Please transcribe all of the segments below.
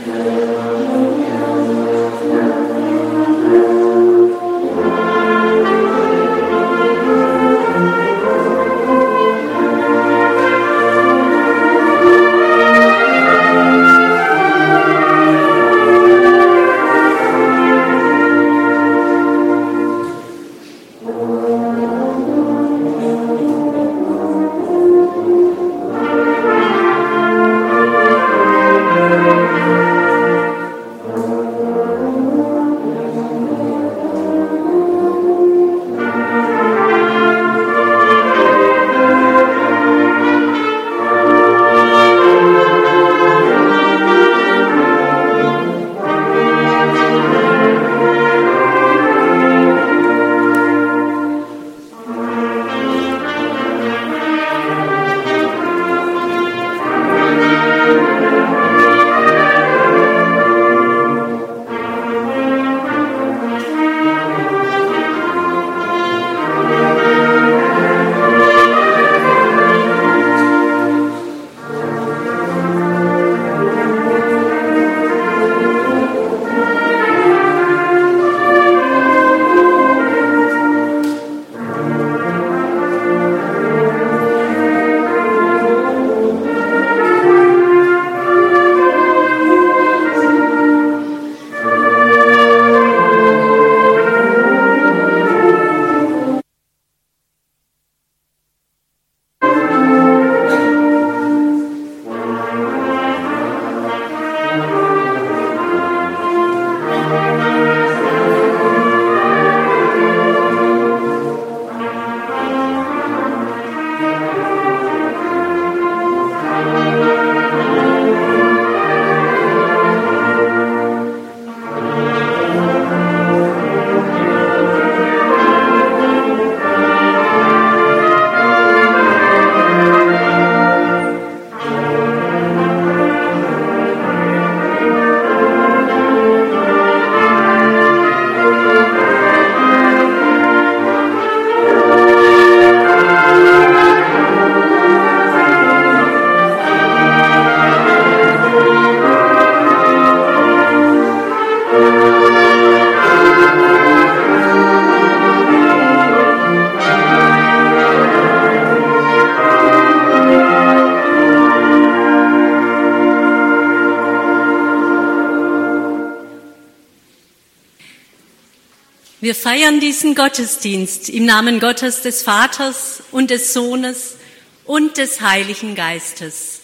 Wir feiern diesen Gottesdienst im Namen Gottes, des Vaters und des Sohnes und des Heiligen Geistes.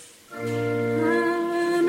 Amen.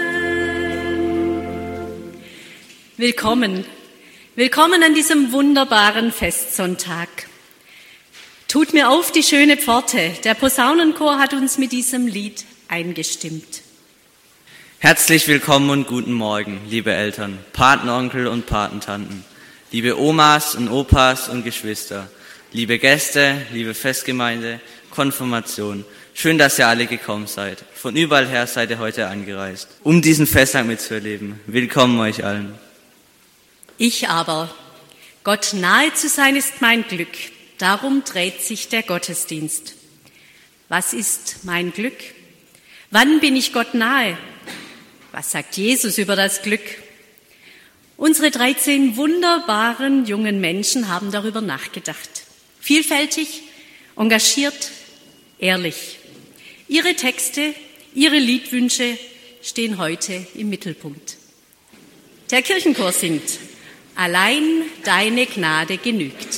Willkommen an diesem wunderbaren Festsonntag. Tut mir auf die schöne Pforte. Der Posaunenchor hat uns mit diesem Lied eingestimmt. Herzlich willkommen und guten Morgen, liebe Eltern, Patenonkel und Patentanten, liebe Omas und Opas und Geschwister, liebe Gäste, liebe Festgemeinde, Konfirmation. Schön, dass ihr alle gekommen seid. Von überall her seid ihr heute angereist, um diesen Festtag mitzuerleben. Willkommen euch allen. Ich aber, Gott nahe zu sein ist mein Glück, darum dreht sich der Gottesdienst. Was ist mein Glück? Wann bin ich Gott nahe? Was sagt Jesus über das Glück? Unsere 13 wunderbaren jungen Menschen haben darüber nachgedacht. Vielfältig, engagiert, ehrlich. Ihre Texte, ihre Liedwünsche stehen heute im Mittelpunkt. Der Kirchenchor singt: Allein deine Gnade genügt.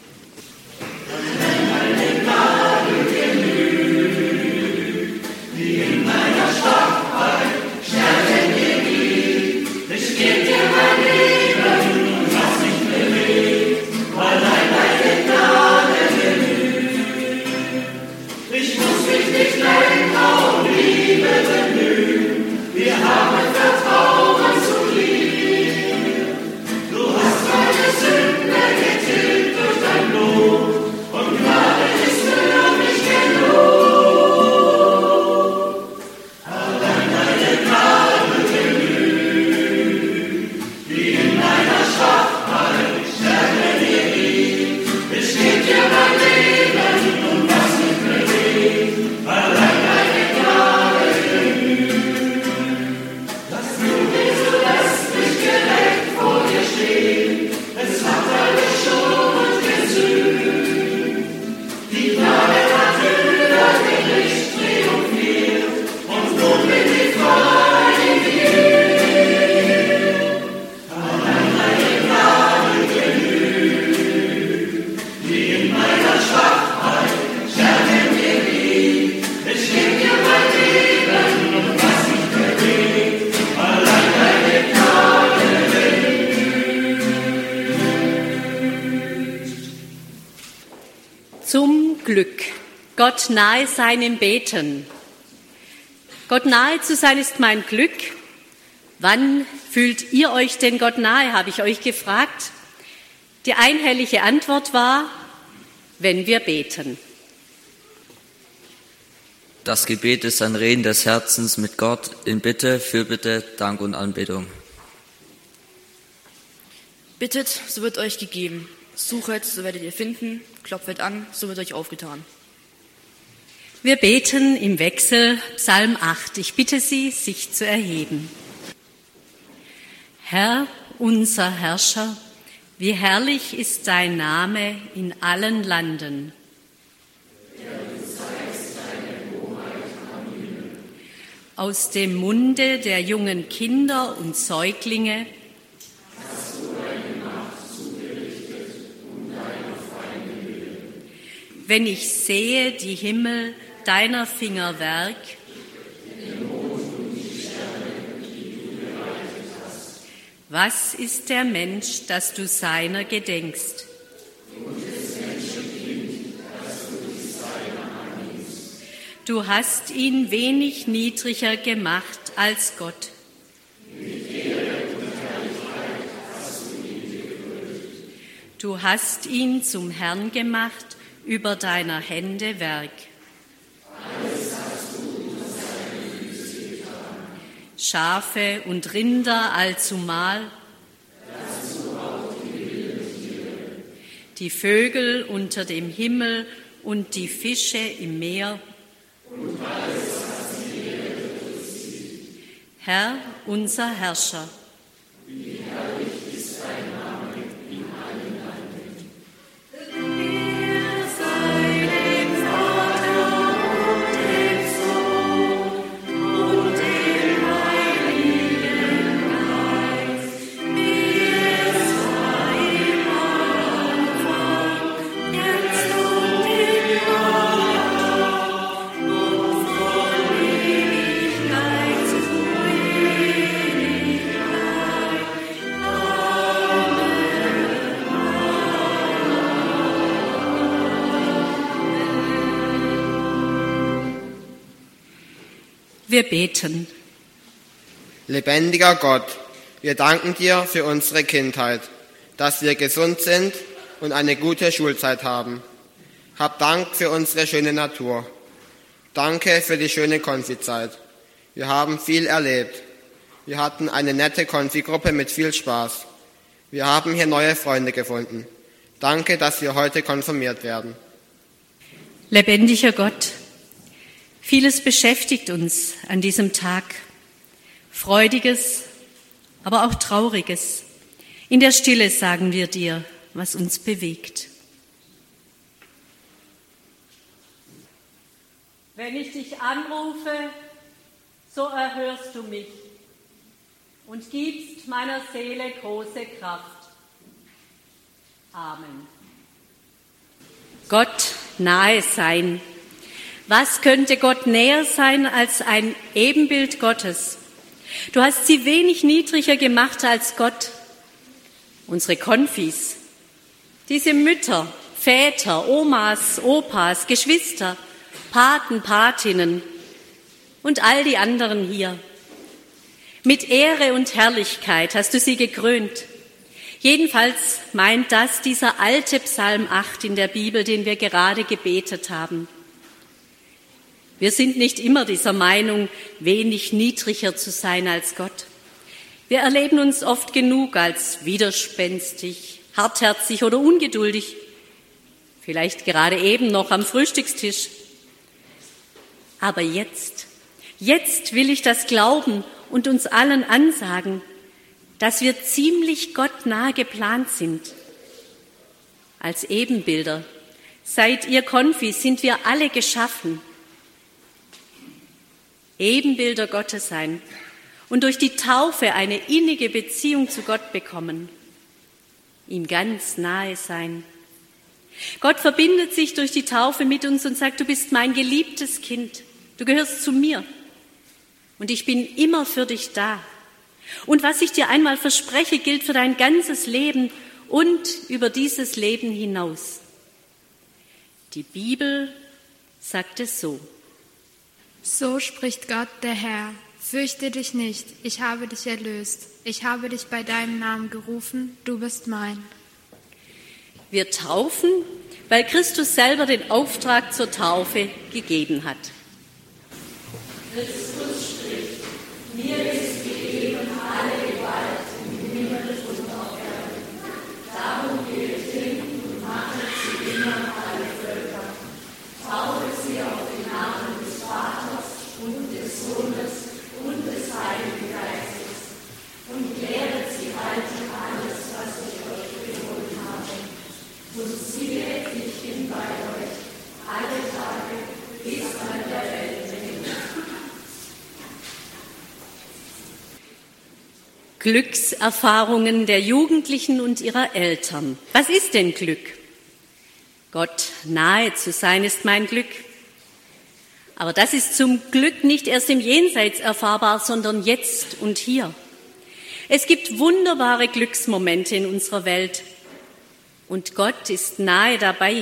Deine Gnade genügt, die in meiner Schwachheit Stärke mir gibt. Ich geb dir mein Leben und was mich bewegt, allein deine Gnade genügt. Ich muss mich nicht länger um Liebe bemühen, wir haben Vertrauen zu dir. Du hast meine Sünde getilgt. Glück, Gott nahe sein im Beten. Gott nahe zu sein ist mein Glück. Wann fühlt ihr euch denn Gott nahe, habe ich euch gefragt. Die einhellige Antwort war, wenn wir beten. Das Gebet ist ein Reden des Herzens mit Gott in Bitte, Fürbitte, Dank und Anbetung. Bittet, so wird euch gegeben. Suchet, so werdet ihr finden. Klopfet an, so wird euch aufgetan. Wir beten im Wechsel Psalm 8. Ich bitte Sie, sich zu erheben. Herr, unser Herrscher, wie herrlich ist dein Name in allen Landen. Aus dem Munde der jungen Kinder und Säuglinge hast du deine Macht zugerichtet, um deiner Feinde willen. Wenn ich sehe die Himmel deiner Finger Werk, den Mond und die Sterne, die du bereitet hast. Was ist der Mensch, dass du seiner gedenkst? Und des Menschenkind, dass du dich seiner annimmst. Du hast ihn wenig niedriger gemacht als Gott. Mit Ehre und Herrlichkeit hast du ihn gekrönt. Du hast ihn zum Herrn gemacht über deiner Hände Werk. Alles hast du unter seine Füße getan. Schafe und Rinder allzumal. Dazu auch die wilden Tiere. Die Vögel unter dem Himmel und die Fische im Meer. Und alles, was die Erde durchzieht. Herr, unser Herrscher. Wie herrlich ist dein Name in allen Landen. Wir sei dem Vater und dem Sohn und dem Heiligen Geist, wie es war im Anfang, jetzt und immer. Wir beten. Lebendiger Gott, wir danken dir für unsere Kindheit, dass wir gesund sind und eine gute Schulzeit haben. Hab Dank für unsere schöne Natur. Danke für die schöne Konfizeit. Wir haben viel erlebt. Wir hatten eine nette Konfigruppe mit viel Spaß. Wir haben hier neue Freunde gefunden. Danke, dass wir heute konfirmiert werden. Lebendiger Gott, vieles beschäftigt uns an diesem Tag. Freudiges, aber auch Trauriges. In der Stille sagen wir dir, was uns bewegt. Wenn ich dich anrufe, so erhörst du mich und gibst meiner Seele große Kraft. Amen. Gott nahe sein. Was könnte Gott näher sein als ein Ebenbild Gottes? Du hast sie wenig niedriger gemacht als Gott. Unsere Konfis, diese Mütter, Väter, Omas, Opas, Geschwister, Paten, Patinnen und all die anderen hier. Mit Ehre und Herrlichkeit hast du sie gekrönt. Jedenfalls meint das dieser alte Psalm 8 in der Bibel, den wir gerade gebetet haben. Wir sind nicht immer dieser Meinung, wenig niedriger zu sein als Gott. Wir erleben uns oft genug als widerspenstig, hartherzig oder ungeduldig. Vielleicht gerade eben noch am Frühstückstisch. Aber jetzt will ich das glauben und uns allen ansagen, dass wir ziemlich gottnah geplant sind. Als Ebenbilder, seit ihr Konfis, sind wir alle geschaffen. Ebenbilder Gottes sein und durch die Taufe eine innige Beziehung zu Gott bekommen, ihm ganz nahe sein. Gott verbindet sich durch die Taufe mit uns und sagt, du bist mein geliebtes Kind, du gehörst zu mir und ich bin immer für dich da. Und was ich dir einmal verspreche, gilt für dein ganzes Leben und über dieses Leben hinaus. Die Bibel sagt es so. So spricht Gott, der Herr. Fürchte dich nicht, ich habe dich erlöst. Ich habe dich bei deinem Namen gerufen, du bist mein. Wir taufen, weil Christus selber den Auftrag zur Taufe gegeben hat. Christus spricht, mir ist gegeben alle Gewalt im Himmel und auf Erden. Darum geht hin und macht zu Jüngern alle Völker. Taufe sie auf den Namen des Vaters und des Sohnes und des Heiligen Geistes und lehret sie halten alles, was ich euch befohlen habe. Und siehe, ich bin bei euch alle Tage bis an der Weltende. Glückserfahrungen der Jugendlichen und ihrer Eltern. Was ist denn Glück? Gott nahe zu sein ist mein Glück. Aber das ist zum Glück nicht erst im Jenseits erfahrbar, sondern jetzt und hier. Es gibt wunderbare Glücksmomente in unserer Welt und Gott ist nahe dabei.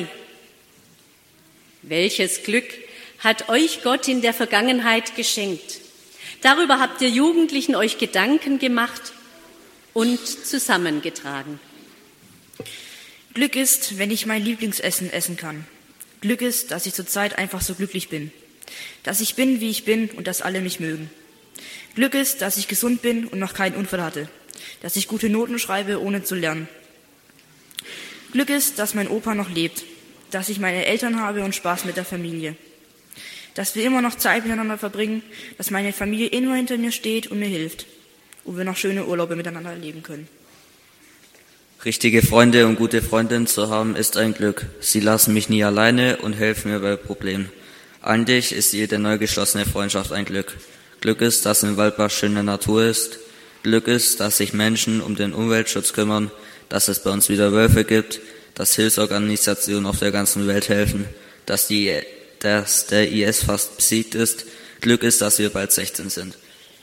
Welches Glück hat euch Gott in der Vergangenheit geschenkt? Darüber habt ihr Jugendlichen euch Gedanken gemacht und zusammengetragen. Glück ist, wenn ich mein Lieblingsessen essen kann. Glück ist, dass ich zurzeit einfach so glücklich bin. Dass ich bin, wie ich bin und dass alle mich mögen. Glück ist, dass ich gesund bin und noch keinen Unfall hatte. Dass ich gute Noten schreibe, ohne zu lernen. Glück ist, dass mein Opa noch lebt. Dass ich meine Eltern habe und Spaß mit der Familie. Dass wir immer noch Zeit miteinander verbringen. Dass meine Familie immer hinter mir steht und mir hilft. Und wir noch schöne Urlaube miteinander erleben können. Richtige Freunde und gute Freundinnen zu haben, ist ein Glück. Sie lassen mich nie alleine und helfen mir bei Problemen. Eigentlich ist jede neu geschlossene Freundschaft ein Glück. Glück ist, dass im Waldbach schöne Natur ist. Glück ist, dass sich Menschen um den Umweltschutz kümmern, dass es bei uns wieder Wölfe gibt, dass Hilfsorganisationen auf der ganzen Welt helfen, dass der IS fast besiegt ist. Glück ist, dass wir bald 16 sind.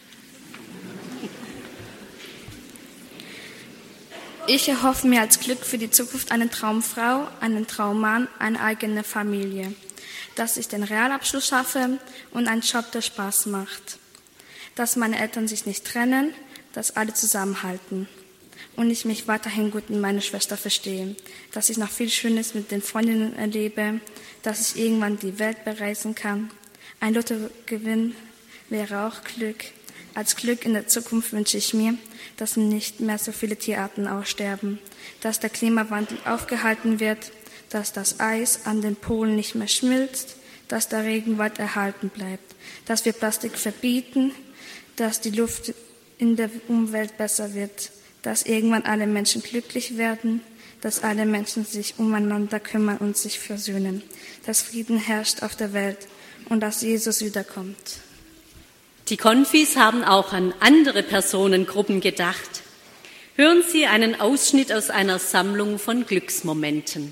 Ich erhoffe mir als Glück für die Zukunft eine Traumfrau, einen Traummann, eine eigene Familie. Dass ich den Realabschluss schaffe und einen Job, der Spaß macht. Dass meine Eltern sich nicht trennen, dass alle zusammenhalten. Und ich mich weiterhin gut mit meiner Schwester verstehe. Dass ich noch viel Schönes mit den Freundinnen erlebe. Dass ich irgendwann die Welt bereisen kann. Ein Lottogewinn wäre auch Glück. Als Glück in der Zukunft wünsche ich mir, dass nicht mehr so viele Tierarten aussterben. Dass der Klimawandel aufgehalten wird. Dass das Eis an den Polen nicht mehr schmilzt, dass der Regenwald erhalten bleibt, dass wir Plastik verbieten, dass die Luft in der Umwelt besser wird, dass irgendwann alle Menschen glücklich werden, dass alle Menschen sich umeinander kümmern und sich versöhnen, dass Frieden herrscht auf der Welt und dass Jesus wiederkommt. Die Konfis haben auch an andere Personengruppen gedacht. Hören Sie einen Ausschnitt aus einer Sammlung von Glücksmomenten.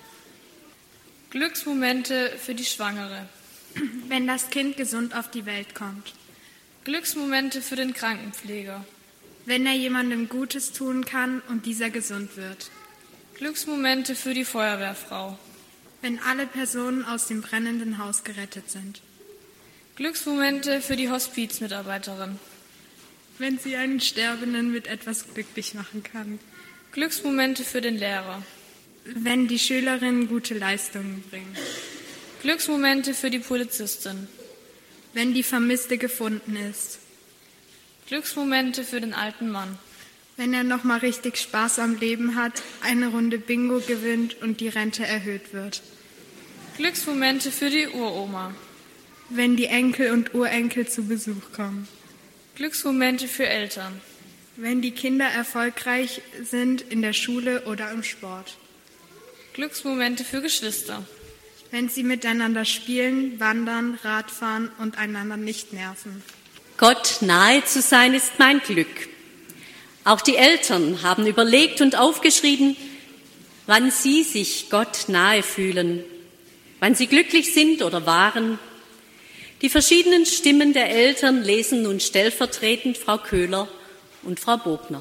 Glücksmomente für die Schwangere. Wenn das Kind gesund auf die Welt kommt. Glücksmomente für den Krankenpfleger. Wenn er jemandem Gutes tun kann und dieser gesund wird. Glücksmomente für die Feuerwehrfrau. Wenn alle Personen aus dem brennenden Haus gerettet sind. Glücksmomente für die Hospizmitarbeiterin. Wenn sie einen Sterbenden mit etwas glücklich machen kann. Glücksmomente für den Lehrer. Wenn die Schülerinnen gute Leistungen bringen. Glücksmomente für die Polizistin. Wenn die Vermisste gefunden ist. Glücksmomente für den alten Mann. Wenn er noch mal richtig Spaß am Leben hat, eine Runde Bingo gewinnt und die Rente erhöht wird. Glücksmomente für die Uroma. Wenn die Enkel und Urenkel zu Besuch kommen. Glücksmomente für Eltern. Wenn die Kinder erfolgreich sind in der Schule oder im Sport. Glücksmomente für Geschwister. Wenn sie miteinander spielen, wandern, Radfahren und einander nicht nerven. Gott nahe zu sein ist mein Glück. Auch die Eltern haben überlegt und aufgeschrieben, wann sie sich Gott nahe fühlen, wann sie glücklich sind oder waren. Die verschiedenen Stimmen der Eltern lesen nun stellvertretend Frau Köhler und Frau Bogner.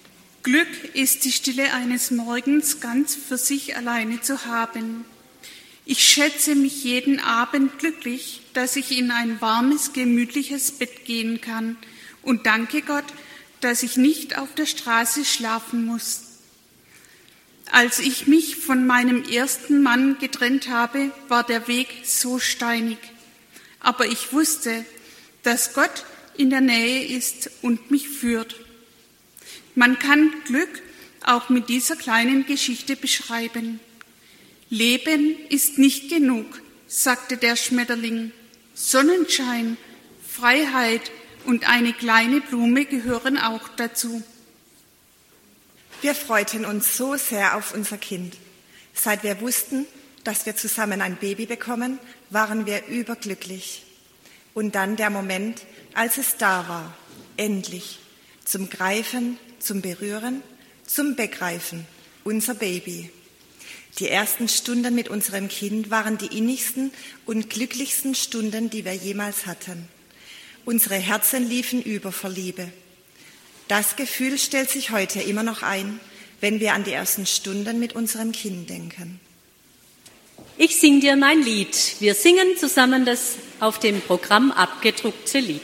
Glück ist die Stille eines Morgens ganz für sich alleine zu haben. Ich schätze mich jeden Abend glücklich, dass ich in ein warmes, gemütliches Bett gehen kann und danke Gott, dass ich nicht auf der Straße schlafen muss. Als ich mich von meinem ersten Mann getrennt habe, war der Weg so steinig. Aber ich wusste, dass Gott in der Nähe ist und mich führt. Man kann Glück auch mit dieser kleinen Geschichte beschreiben. Leben ist nicht genug, sagte der Schmetterling. Sonnenschein, Freiheit und eine kleine Blume gehören auch dazu. Wir freuten uns so sehr auf unser Kind. Seit wir wussten, dass wir zusammen ein Baby bekommen, waren wir überglücklich. Und dann der Moment, als es da war, endlich, zum Greifen, zum Berühren, zum Begreifen, unser Baby. Die ersten Stunden mit unserem Kind waren die innigsten und glücklichsten Stunden, die wir jemals hatten. Unsere Herzen liefen über vor Liebe. Das Gefühl stellt sich heute immer noch ein, wenn wir an die ersten Stunden mit unserem Kind denken. Ich sing dir mein Lied. Wir singen zusammen das auf dem Programm abgedruckte Lied.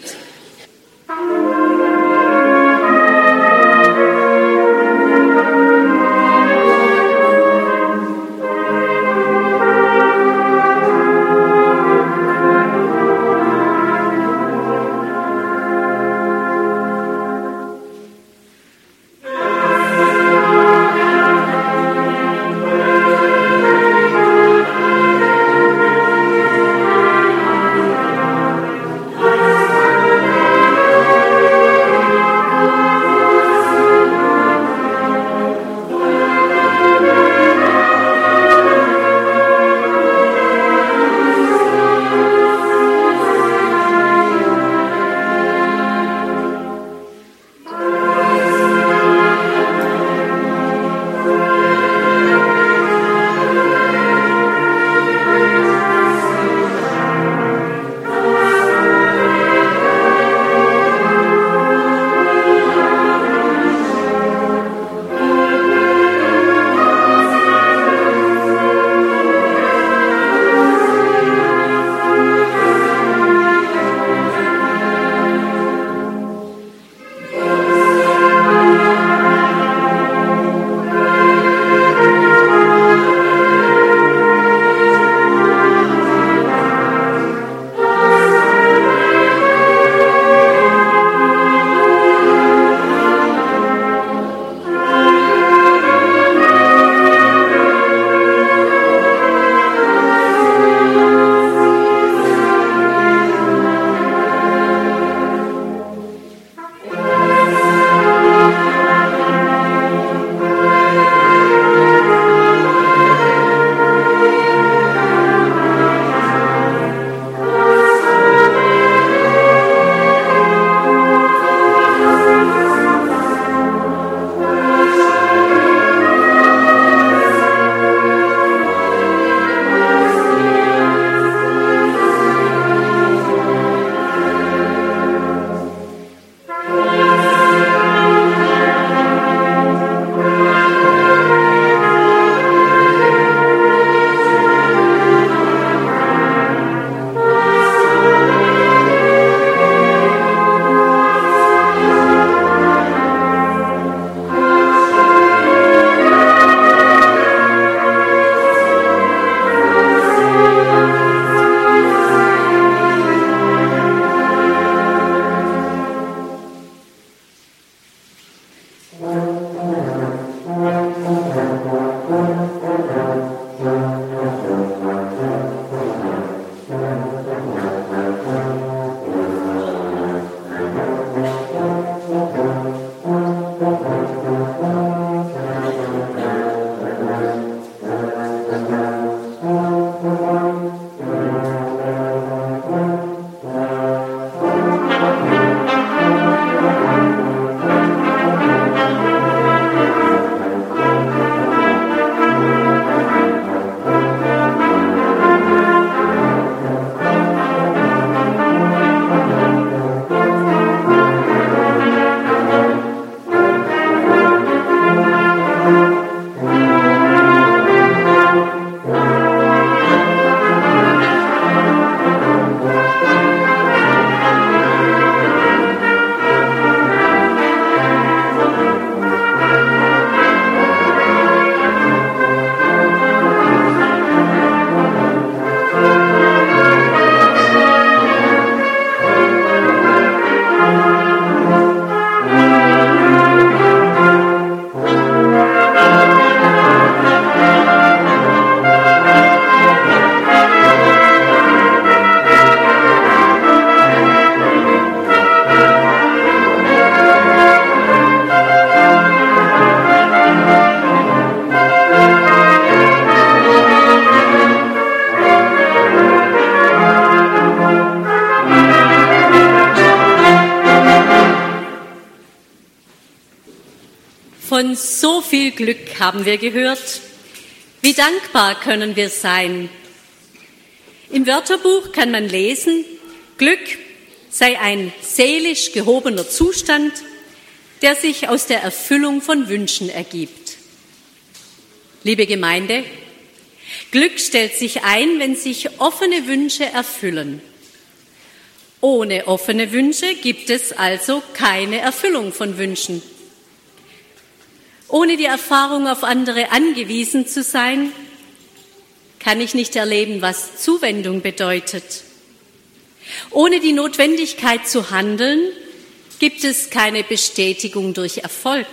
Von so viel Glück haben wir gehört. Wie dankbar können wir sein? Im Wörterbuch kann man lesen, Glück sei ein seelisch gehobener Zustand, der sich aus der Erfüllung von Wünschen ergibt. Liebe Gemeinde, Glück stellt sich ein, wenn sich offene Wünsche erfüllen. Ohne offene Wünsche gibt es also keine Erfüllung von Wünschen. Ohne die Erfahrung auf andere angewiesen zu sein, kann ich nicht erleben, was Zuwendung bedeutet. Ohne die Notwendigkeit zu handeln, gibt es keine Bestätigung durch Erfolg.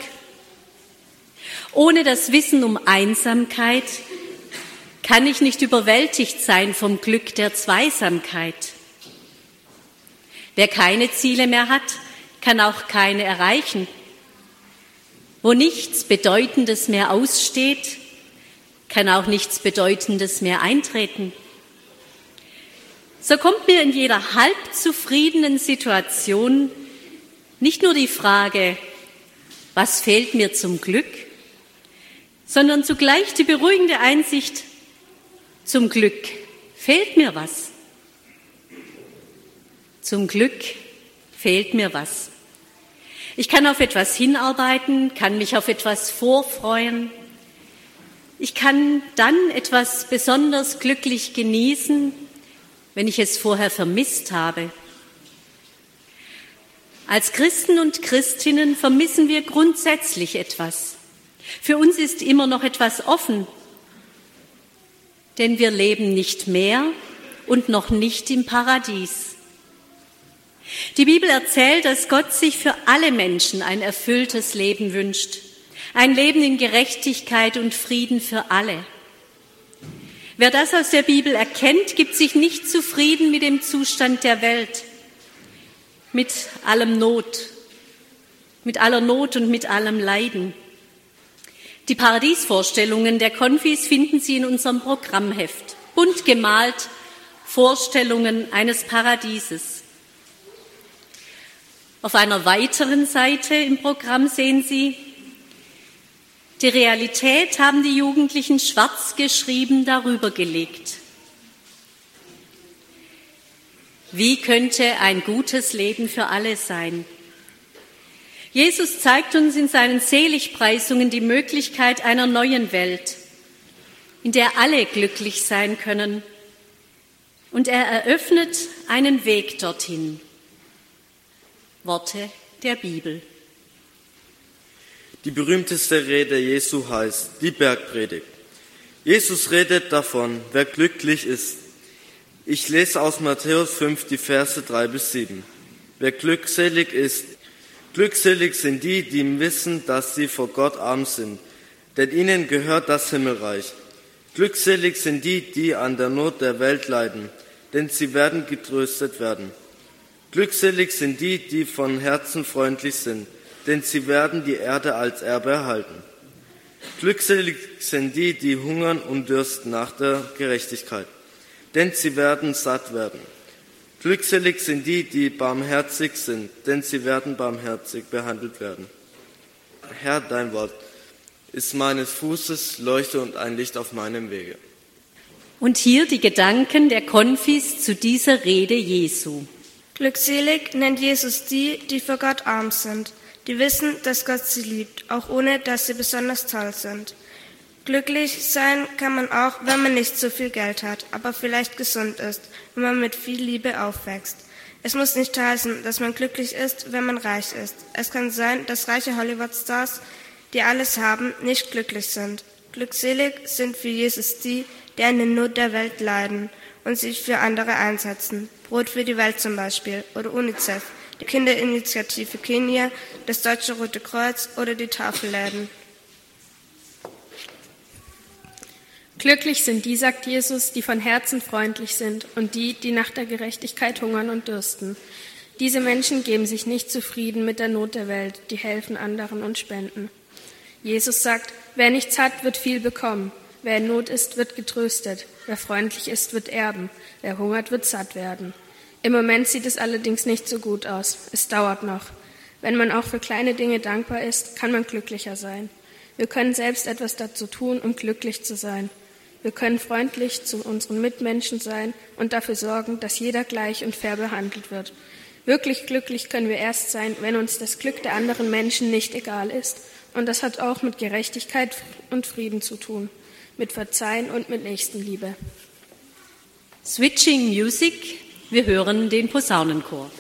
Ohne das Wissen um Einsamkeit kann ich nicht überwältigt sein vom Glück der Zweisamkeit. Wer keine Ziele mehr hat, kann auch keine erreichen. Wo nichts Bedeutendes mehr aussteht, kann auch nichts Bedeutendes mehr eintreten. So kommt mir in jeder halb zufriedenen Situation nicht nur die Frage, was fehlt mir zum Glück, sondern zugleich die beruhigende Einsicht, zum Glück fehlt mir was. Zum Glück fehlt mir was. Ich kann auf etwas hinarbeiten, kann mich auf etwas vorfreuen. Ich kann dann etwas besonders glücklich genießen, wenn ich es vorher vermisst habe. Als Christen und Christinnen vermissen wir grundsätzlich etwas. Für uns ist immer noch etwas offen, denn wir leben nicht mehr und noch nicht im Paradies. Die Bibel erzählt, dass Gott sich für alle Menschen ein erfülltes Leben wünscht. Ein Leben in Gerechtigkeit und Frieden für alle. Wer das aus der Bibel erkennt, gibt sich nicht zufrieden mit dem Zustand der Welt, mit aller Not und mit allem Leiden. Die Paradiesvorstellungen der Konfis finden Sie in unserem Programmheft. Bunt gemalt, Vorstellungen eines Paradieses. Auf einer weiteren Seite im Programm sehen Sie, die Realität haben die Jugendlichen schwarz geschrieben darüber gelegt. Wie könnte ein gutes Leben für alle sein? Jesus zeigt uns in seinen Seligpreisungen die Möglichkeit einer neuen Welt, in der alle glücklich sein können. Und er eröffnet einen Weg dorthin. Worte der Bibel. Die berühmteste Rede Jesu heißt die Bergpredigt. Jesus redet davon, wer glücklich ist. Ich lese aus Matthäus 5 die Verse 3-7. Wer glückselig ist, glückselig sind die, die wissen, dass sie vor Gott arm sind, denn ihnen gehört das Himmelreich. Glückselig sind die, die an der Not der Welt leiden, denn sie werden getröstet werden. Glückselig sind die, die von Herzen freundlich sind, denn sie werden die Erde als Erbe erhalten. Glückselig sind die, die hungern und dürsten nach der Gerechtigkeit, denn sie werden satt werden. Glückselig sind die, die barmherzig sind, denn sie werden barmherzig behandelt werden. Herr, dein Wort ist meines Fußes Leuchte und ein Licht auf meinem Wege. Und hier die Gedanken der Konfis zu dieser Rede Jesu. Glückselig nennt Jesus die, die vor Gott arm sind, die wissen, dass Gott sie liebt, auch ohne, dass sie besonders toll sind. Glücklich sein kann man auch, wenn man nicht so viel Geld hat, aber vielleicht gesund ist, wenn man mit viel Liebe aufwächst. Es muss nicht heißen, dass man glücklich ist, wenn man reich ist. Es kann sein, dass reiche Hollywood-Stars, die alles haben, nicht glücklich sind. Glückselig sind für Jesus die, die an der Not der Welt leiden und sich für andere einsetzen. Brot für die Welt zum Beispiel oder UNICEF, die Kinderinitiative Kenia, das Deutsche Rote Kreuz oder die Tafelläden. Glücklich sind die, sagt Jesus, die von Herzen freundlich sind und die, die nach der Gerechtigkeit hungern und dürsten. Diese Menschen geben sich nicht zufrieden mit der Not der Welt, die helfen anderen und spenden. Jesus sagt, wer nichts hat, wird viel bekommen. Wer in Not ist, wird getröstet. Wer freundlich ist, wird erben. Wer hungert, wird satt werden. Im Moment sieht es allerdings nicht so gut aus. Es dauert noch. Wenn man auch für kleine Dinge dankbar ist, kann man glücklicher sein. Wir können selbst etwas dazu tun, um glücklich zu sein. Wir können freundlich zu unseren Mitmenschen sein und dafür sorgen, dass jeder gleich und fair behandelt wird. Wirklich glücklich können wir erst sein, wenn uns das Glück der anderen Menschen nicht egal ist. Und das hat auch mit Gerechtigkeit und Frieden zu tun, mit Verzeihen und mit Nächstenliebe. Switching Music, wir hören den Posaunenchor.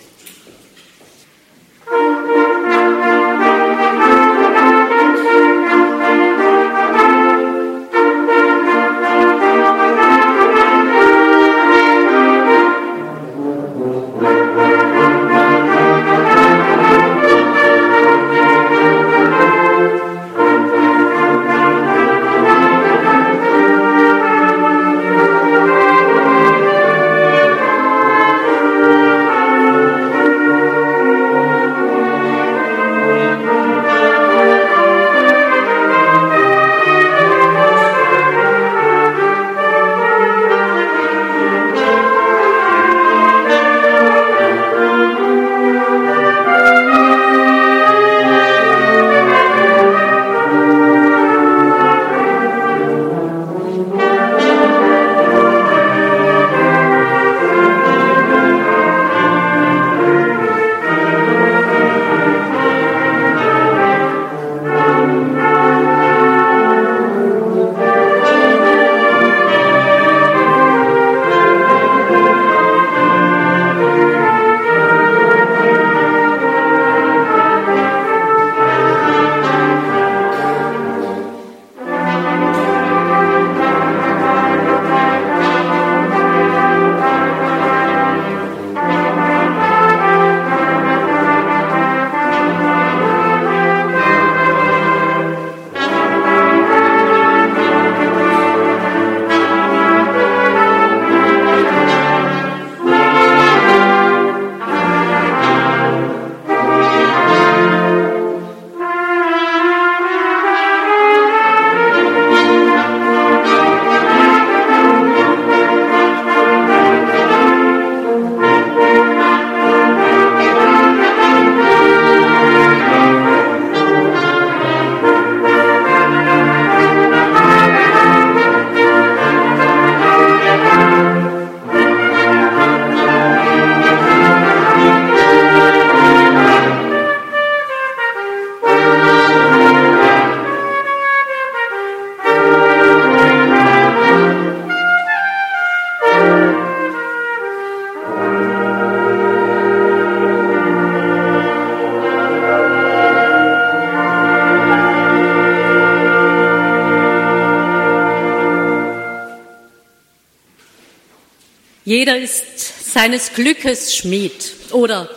Jeder ist seines Glückes Schmied. Oder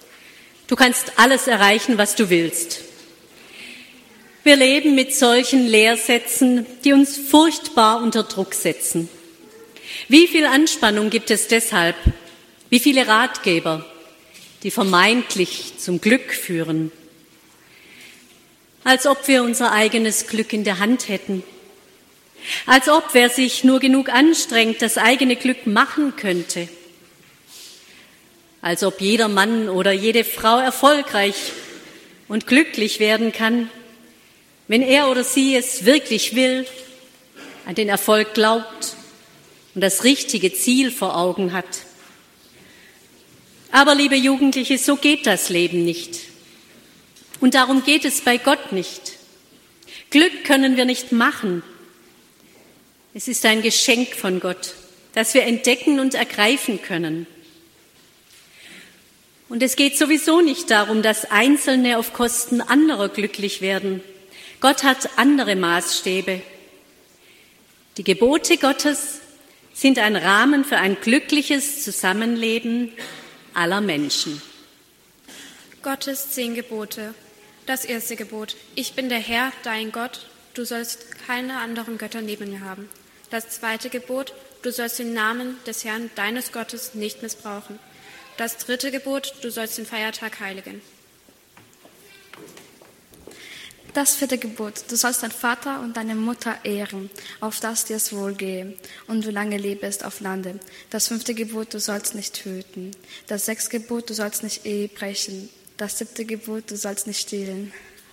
du kannst alles erreichen, was du willst. Wir leben mit solchen Lehrsätzen, die uns furchtbar unter Druck setzen. Wie viel Anspannung gibt es deshalb? Wie viele Ratgeber, die vermeintlich zum Glück führen? Als ob wir unser eigenes Glück in der Hand hätten. Als ob, wer sich nur genug anstrengt, das eigene Glück machen könnte. Als ob jeder Mann oder jede Frau erfolgreich und glücklich werden kann, wenn er oder sie es wirklich will, an den Erfolg glaubt und das richtige Ziel vor Augen hat. Aber, liebe Jugendliche, so geht das Leben nicht. Und darum geht es bei Gott nicht. Glück können wir nicht machen. Es ist ein Geschenk von Gott, das wir entdecken und ergreifen können. Und es geht sowieso nicht darum, dass Einzelne auf Kosten anderer glücklich werden. Gott hat andere Maßstäbe. Die Gebote Gottes sind ein Rahmen für ein glückliches Zusammenleben aller Menschen. Gottes 10 Gebote. Das erste Gebot. Ich bin der Herr, dein Gott. Du sollst keine anderen Götter neben mir haben. Das zweite Gebot. Du sollst den Namen des Herrn, deines Gottes, nicht missbrauchen. Das dritte Gebot. Du sollst den Feiertag heiligen. Das vierte Gebot, du sollst deinen Vater und deine Mutter ehren, auf dass dir es wohlgehe und du lange lebest auf Lande. Das fünfte Gebot, du sollst nicht töten. Das sechste Gebot, du sollst nicht Ehe brechen. Das 7. Gebot, du sollst nicht stehlen.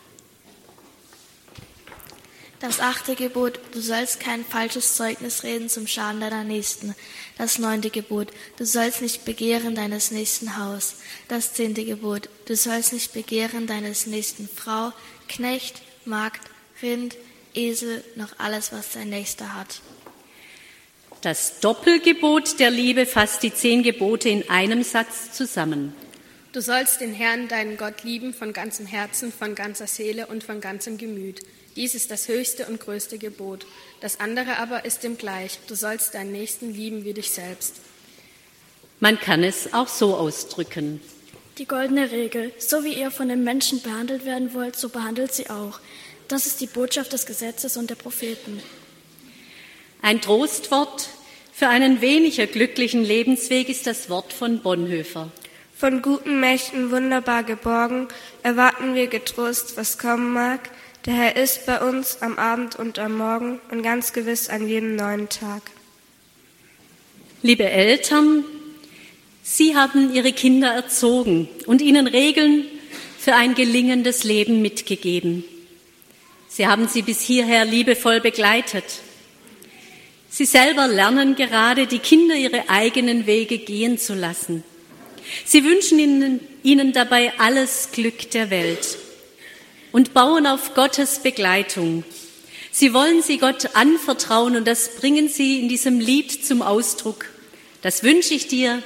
Das 8. Gebot, du sollst kein falsches Zeugnis reden zum Schaden deiner Nächsten. Das 9. Gebot, du sollst nicht begehren deines nächsten Haus. Das 10. Gebot, du sollst nicht begehren deines nächsten Frau, Knecht, Magd, Rind, Esel, noch alles, was dein Nächster hat. Das Doppelgebot der Liebe fasst die 10 Gebote in einem Satz zusammen. Du sollst den Herrn, deinen Gott, lieben von ganzem Herzen, von ganzer Seele und von ganzem Gemüt. Dies ist das höchste und größte Gebot. Das andere aber ist dem gleich. Du sollst deinen Nächsten lieben wie dich selbst. Man kann es auch so ausdrücken. Die goldene Regel. So wie ihr von den Menschen behandelt werden wollt, so behandelt sie auch. Das ist die Botschaft des Gesetzes und der Propheten. Ein Trostwort für einen weniger glücklichen Lebensweg ist das Wort von Bonhoeffer. Von guten Mächten wunderbar geborgen, erwarten wir getrost, was kommen mag. Der Herr ist bei uns am Abend und am Morgen und ganz gewiss an jedem neuen Tag. Liebe Eltern, Sie haben Ihre Kinder erzogen und ihnen Regeln für ein gelingendes Leben mitgegeben. Sie haben sie bis hierher liebevoll begleitet. Sie selber lernen gerade, die Kinder ihre eigenen Wege gehen zu lassen. Sie wünschen ihnen dabei alles Glück der Welt und bauen auf Gottes Begleitung. Sie wollen sie Gott anvertrauen und das bringen sie in diesem Lied zum Ausdruck. Das wünsche ich dir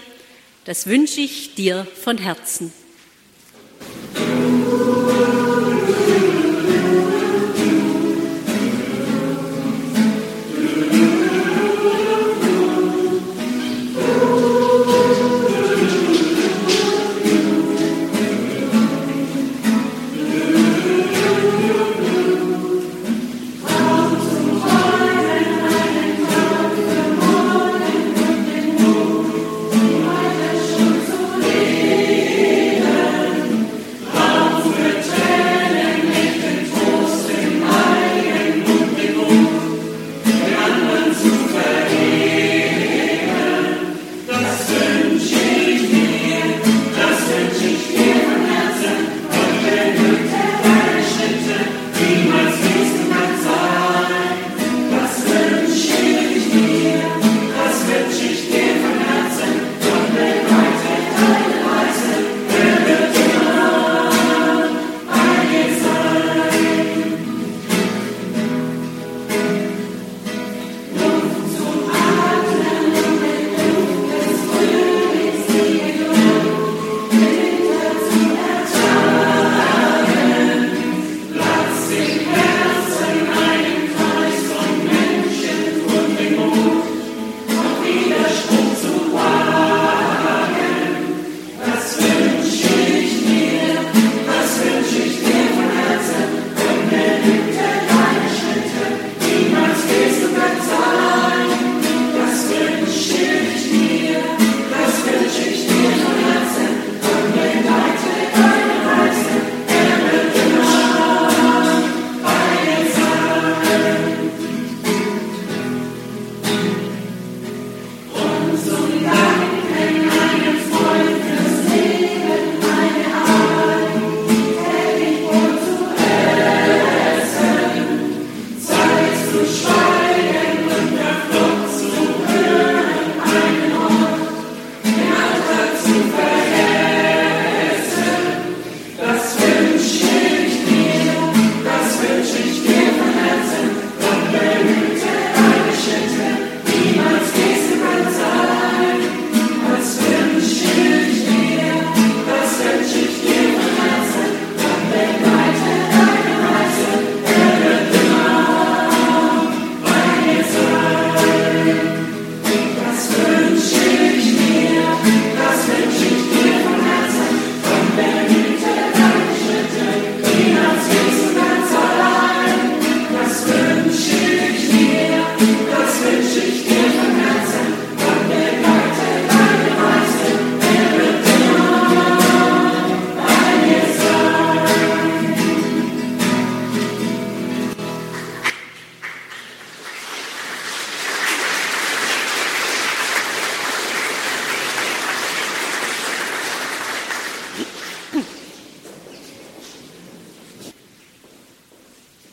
von Herzen. Amen.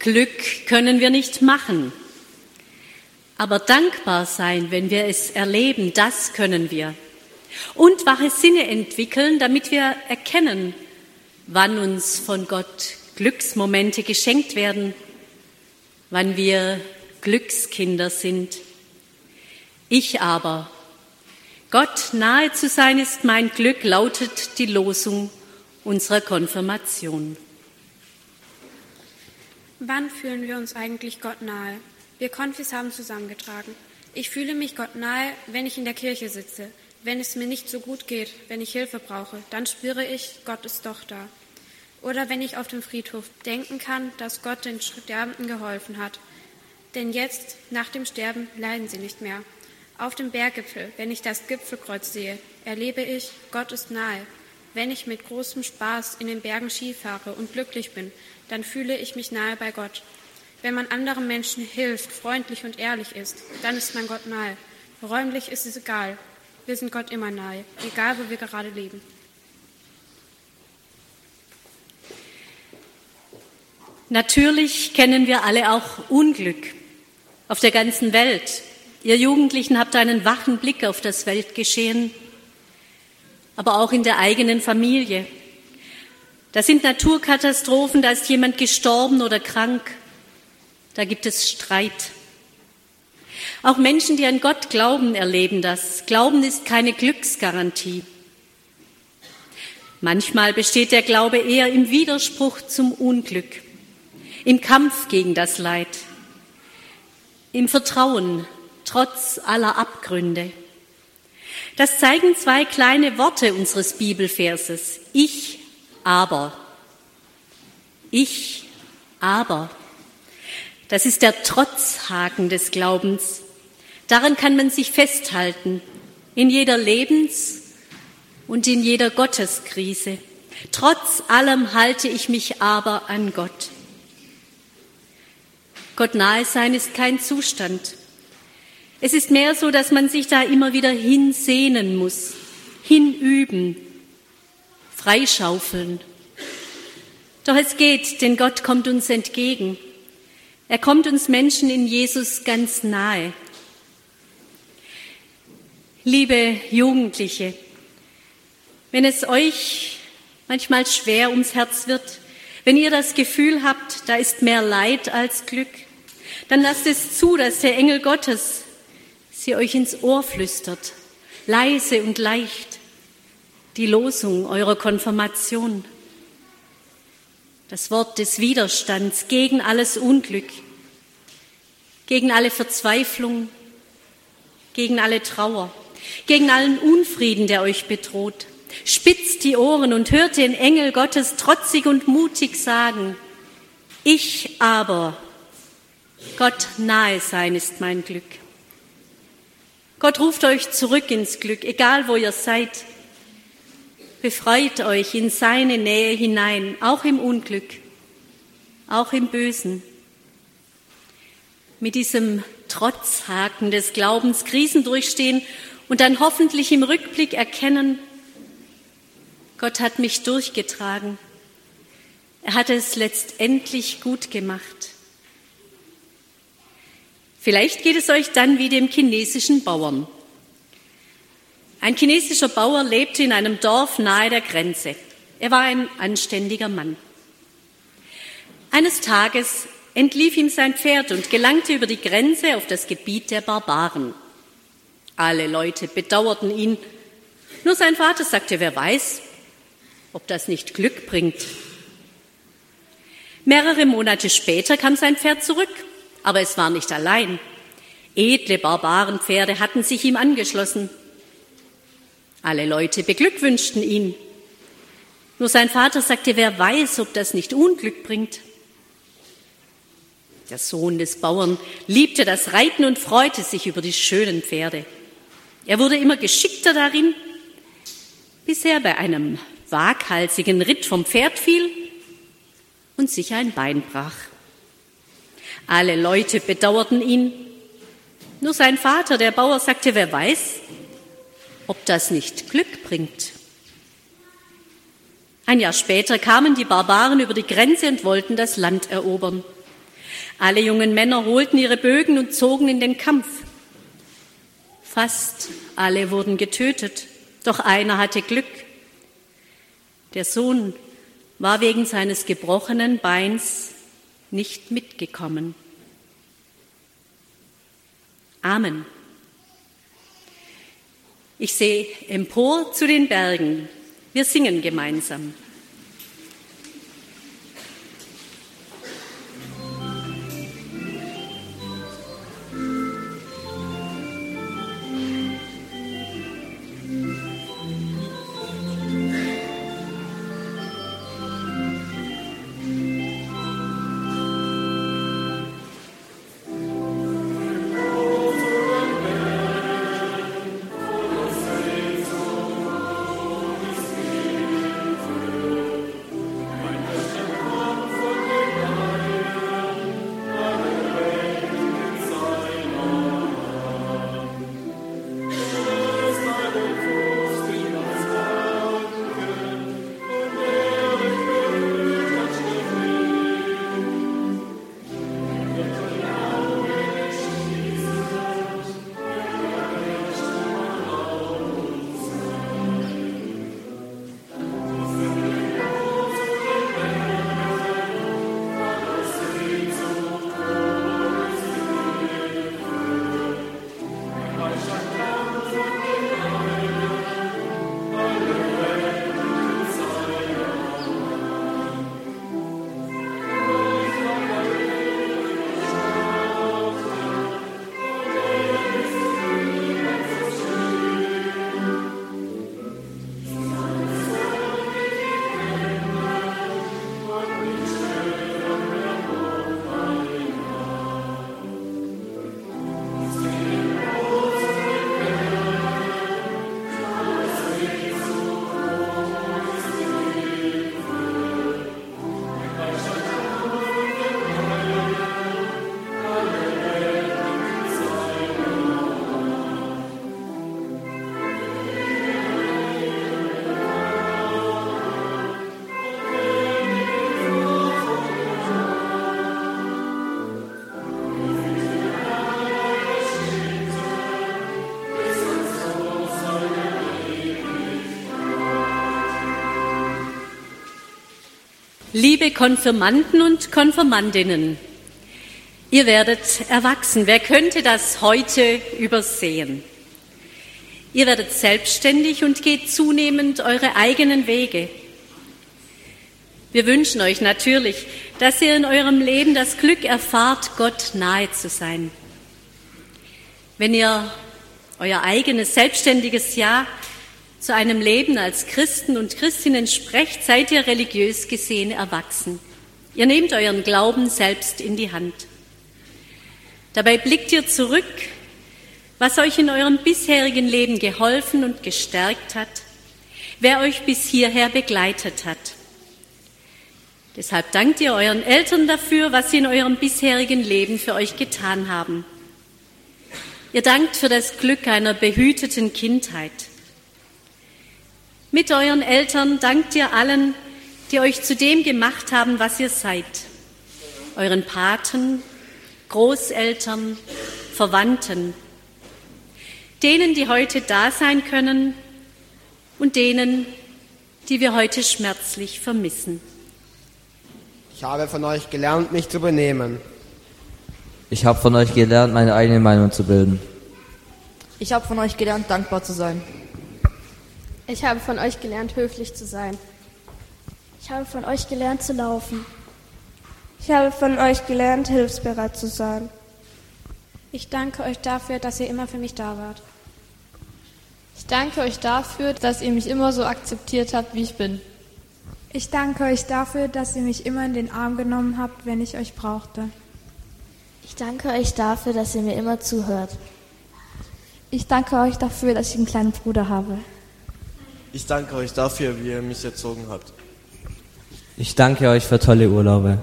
Glück können wir nicht machen. Aber dankbar sein, wenn wir es erleben, das können wir. Und wache Sinne entwickeln, damit wir erkennen, wann uns von Gott Glücksmomente geschenkt werden, wann wir Glückskinder sind. Ich aber, Gott nahe zu sein ist mein Glück, lautet die Losung unserer Konfirmation. Wann fühlen wir uns eigentlich Gott nahe? Wir Konfis haben zusammengetragen. Ich fühle mich Gott nahe, wenn ich in der Kirche sitze. Wenn es mir nicht so gut geht, wenn ich Hilfe brauche, dann spüre ich, Gott ist doch da. Oder wenn ich auf dem Friedhof denken kann, dass Gott den Sterbenden geholfen hat. Denn jetzt, nach dem Sterben, leiden sie nicht mehr. Auf dem Berggipfel, wenn ich das Gipfelkreuz sehe, erlebe ich, Gott ist nahe. Wenn ich mit großem Spaß in den Bergen Ski fahre und glücklich bin, dann fühle ich mich nahe bei Gott. Wenn man anderen Menschen hilft, freundlich und ehrlich ist, dann ist man Gott nahe. Räumlich ist es egal. Wir sind Gott immer nahe, egal wo wir gerade leben. Natürlich kennen wir alle auch Unglück auf der ganzen Welt. Ihr Jugendlichen habt einen wachen Blick auf das Weltgeschehen, aber auch in der eigenen Familie. Da sind Naturkatastrophen, da ist jemand gestorben oder krank, da gibt es Streit. Auch Menschen, die an Gott glauben, erleben das. Glauben ist keine Glücksgarantie. Manchmal besteht der Glaube eher im Widerspruch zum Unglück, im Kampf gegen das Leid, im Vertrauen trotz aller Abgründe. Das zeigen 2 kleine Worte unseres Bibelverses. Ich aber. Ich aber. Das ist der Trotzhaken des Glaubens. Daran kann man sich festhalten, in jeder Lebens- und in jeder Gotteskrise. Trotz allem halte ich mich aber an Gott. Gott nahe sein ist kein Zustand. Es ist mehr so, dass man sich da immer wieder hinsehnen muss, hinüben, freischaufeln. Doch es geht, denn Gott kommt uns entgegen. Er kommt uns Menschen in Jesus ganz nahe. Liebe Jugendliche, wenn es euch manchmal schwer ums Herz wird, wenn ihr das Gefühl habt, da ist mehr Leid als Glück, dann lasst es zu, dass der Engel Gottes sie euch ins Ohr flüstert, leise und leicht, die Losung eurer Konfirmation. Das Wort des Widerstands gegen alles Unglück, gegen alle Verzweiflung, gegen alle Trauer, gegen allen Unfrieden, der euch bedroht. Spitzt die Ohren und hört den Engel Gottes trotzig und mutig sagen, ich aber, Gott nahe sein ist mein Glück. Gott ruft euch zurück ins Glück, egal wo ihr seid. Befreit euch in seine Nähe hinein, auch im Unglück, auch im Bösen. Mit diesem Trotzhaken des Glaubens Krisen durchstehen und dann hoffentlich im Rückblick erkennen, Gott hat mich durchgetragen. Er hat es letztendlich gut gemacht. Vielleicht geht es euch dann wie dem chinesischen Bauern. Ein chinesischer Bauer lebte in einem Dorf nahe der Grenze. Er war ein anständiger Mann. Eines Tages entlief ihm sein Pferd und gelangte über die Grenze auf das Gebiet der Barbaren. Alle Leute bedauerten ihn. Nur sein Vater sagte, wer weiß, ob das nicht Glück bringt. Mehrere Monate später kam sein Pferd zurück, aber es war nicht allein. Edle Barbarenpferde hatten sich ihm angeschlossen. Alle Leute beglückwünschten ihn. Nur sein Vater sagte, wer weiß, ob das nicht Unglück bringt. Der Sohn des Bauern liebte das Reiten und freute sich über die schönen Pferde. Er wurde immer geschickter darin, bis er bei einem waghalsigen Ritt vom Pferd fiel und sich ein Bein brach. Alle Leute bedauerten ihn. Nur sein Vater, der Bauer, sagte, wer weiß, ob das nicht Glück bringt. Ein Jahr später kamen die Barbaren über die Grenze und wollten das Land erobern. Alle jungen Männer holten ihre Bögen und zogen in den Kampf. Fast alle wurden getötet, doch einer hatte Glück. Der Sohn war wegen seines gebrochenen Beins nicht mitgekommen. Amen. Ich sehe empor zu den Bergen. Wir singen gemeinsam. Liebe Konfirmanden und Konfirmandinnen, ihr werdet erwachsen. Wer könnte das heute übersehen? Ihr werdet selbstständig und geht zunehmend eure eigenen Wege. Wir wünschen euch natürlich, dass ihr in eurem Leben das Glück erfahrt, Gott nahe zu sein. Wenn ihr euer eigenes selbstständiges Ja zu einem Leben als Christen und Christinnen sprecht, seid ihr religiös gesehen erwachsen. Ihr nehmt euren Glauben selbst in die Hand. Dabei blickt ihr zurück, was euch in eurem bisherigen Leben geholfen und gestärkt hat, wer euch bis hierher begleitet hat. Deshalb dankt ihr euren Eltern dafür, was sie in eurem bisherigen Leben für euch getan haben. Ihr dankt für das Glück einer behüteten Kindheit. Mit euren Eltern dankt ihr allen, die euch zu dem gemacht haben, was ihr seid. Euren Paten, Großeltern, Verwandten, denen, die heute da sein können und denen, die wir heute schmerzlich vermissen. Ich habe von euch gelernt, mich zu benehmen. Ich habe von euch gelernt, meine eigene Meinung zu bilden. Ich habe von euch gelernt, dankbar zu sein. Ich habe von euch gelernt, höflich zu sein. Ich habe von euch gelernt, zu laufen. Ich habe von euch gelernt, hilfsbereit zu sein. Ich danke euch dafür, dass ihr immer für mich da wart. Ich danke euch dafür, dass ihr mich immer so akzeptiert habt, wie ich bin. Ich danke euch dafür, dass ihr mich immer in den Arm genommen habt, wenn ich euch brauchte. Ich danke euch dafür, dass ihr mir immer zuhört. Ich danke euch dafür, dass ich einen kleinen Bruder habe. Ich danke euch dafür, wie ihr mich erzogen habt. Ich danke euch für tolle Urlaube.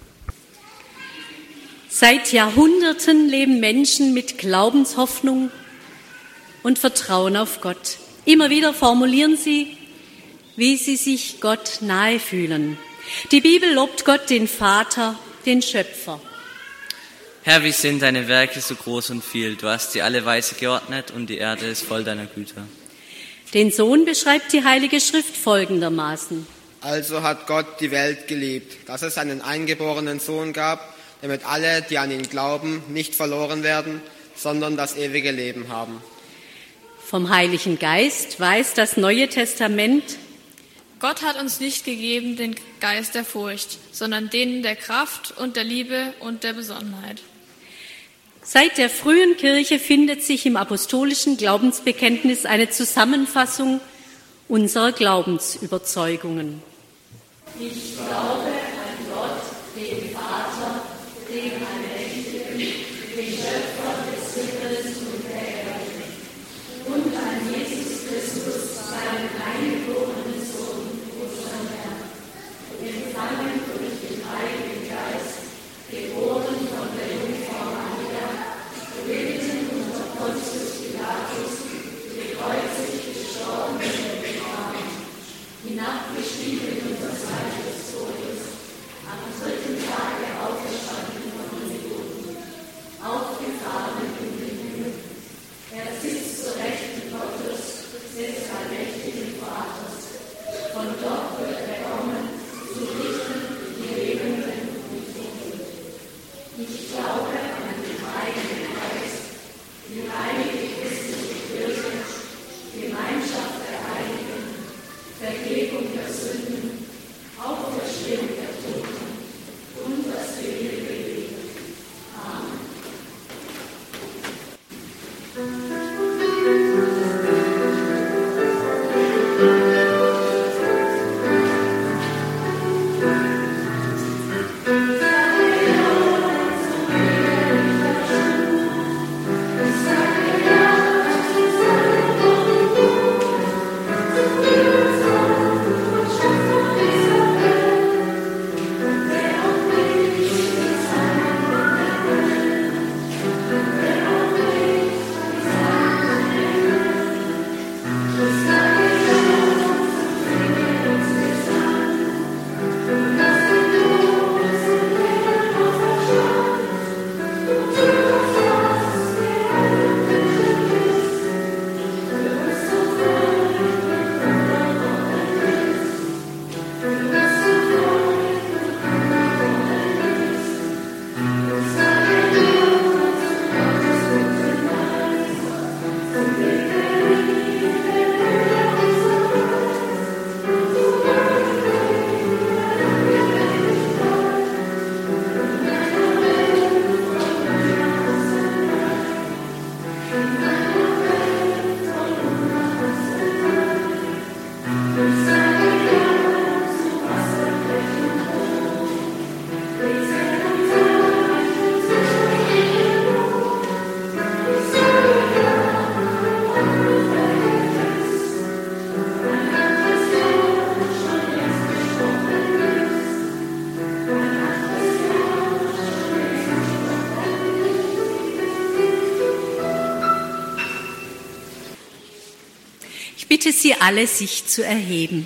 Seit Jahrhunderten leben Menschen mit Glaubenshoffnung und Vertrauen auf Gott. Immer wieder formulieren sie, wie sie sich Gott nahe fühlen. Die Bibel lobt Gott, den Vater, den Schöpfer. Herr, wie sind deine Werke so groß und viel? Du hast sie alle weise geordnet und die Erde ist voll deiner Güter. Den Sohn beschreibt die Heilige Schrift folgendermaßen. Also hat Gott die Welt geliebt, dass es einen eingeborenen Sohn gab, damit alle, die an ihn glauben, nicht verloren werden, sondern das ewige Leben haben. Vom Heiligen Geist weiß das Neue Testament: Gott hat uns nicht gegeben den Geist der Furcht, sondern den der Kraft und der Liebe und der Besonnenheit. Seit der frühen Kirche findet sich im apostolischen Glaubensbekenntnis eine Zusammenfassung unserer Glaubensüberzeugungen. Ich glaube an Gott, den Vater, den Allmächtigen, den Schöpfer des Himmels und der Erde, und an Jesus Christus, seinen eingeborenen Sohn, unseren Herrn, empfangen durch den Heiligen Geist, geboren von der Jungfrau Maria, gelitten unter Pontius Pilatus, gekreuzigt, gestorben und begraben, hinabgestiegen in das Reich des Todes, am dritten Tage auferstanden von den Toten, aufgefahren in den Himmel. Er sitzt zur Rechten Gottes, des allmächtigen Vaters. Von dort wird er kommen, zu richten die Lebenden und die Toten. Ich glaube an den Heiligen Geist, die heilige christliche Kirche, Gemeinschaft der Heiligen, Vergebung der Sünden, Auferstehung der Toten und das ewige Leben. Amen. Ich bitte Sie alle, sich zu erheben.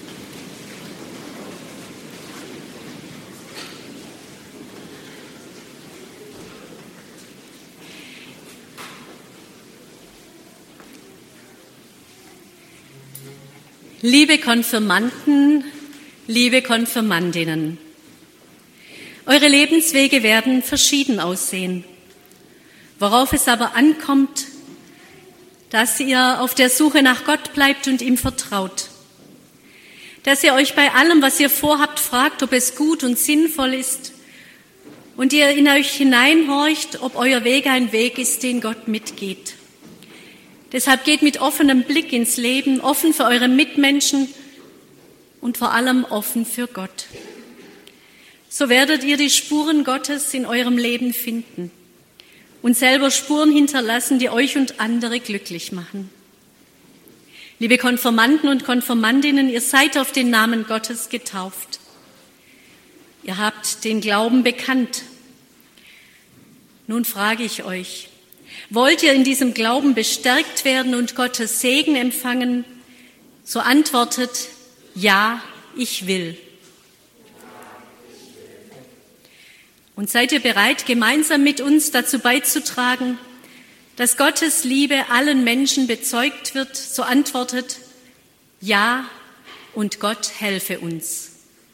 Liebe Konfirmanden, liebe Konfirmandinnen, eure Lebenswege werden verschieden aussehen. Worauf es aber ankommt, dass ihr auf der Suche nach Gott bleibt und ihm vertraut. Dass ihr euch bei allem, was ihr vorhabt, fragt, ob es gut und sinnvoll ist und ihr in euch hineinhorcht, ob euer Weg ein Weg ist, den Gott mitgeht. Deshalb geht mit offenem Blick ins Leben, offen für eure Mitmenschen und vor allem offen für Gott. So werdet ihr die Spuren Gottes in eurem Leben finden und selber Spuren hinterlassen, die euch und andere glücklich machen. Liebe Konfirmanden und Konfirmandinnen, ihr seid auf den Namen Gottes getauft. Ihr habt den Glauben bekannt. Nun frage ich euch, wollt ihr in diesem Glauben bestärkt werden und Gottes Segen empfangen? So antwortet: Ja, ich will. Und seid ihr bereit, gemeinsam mit uns dazu beizutragen, dass Gottes Liebe allen Menschen bezeugt wird, so antwortet: Ja, und Gott helfe uns.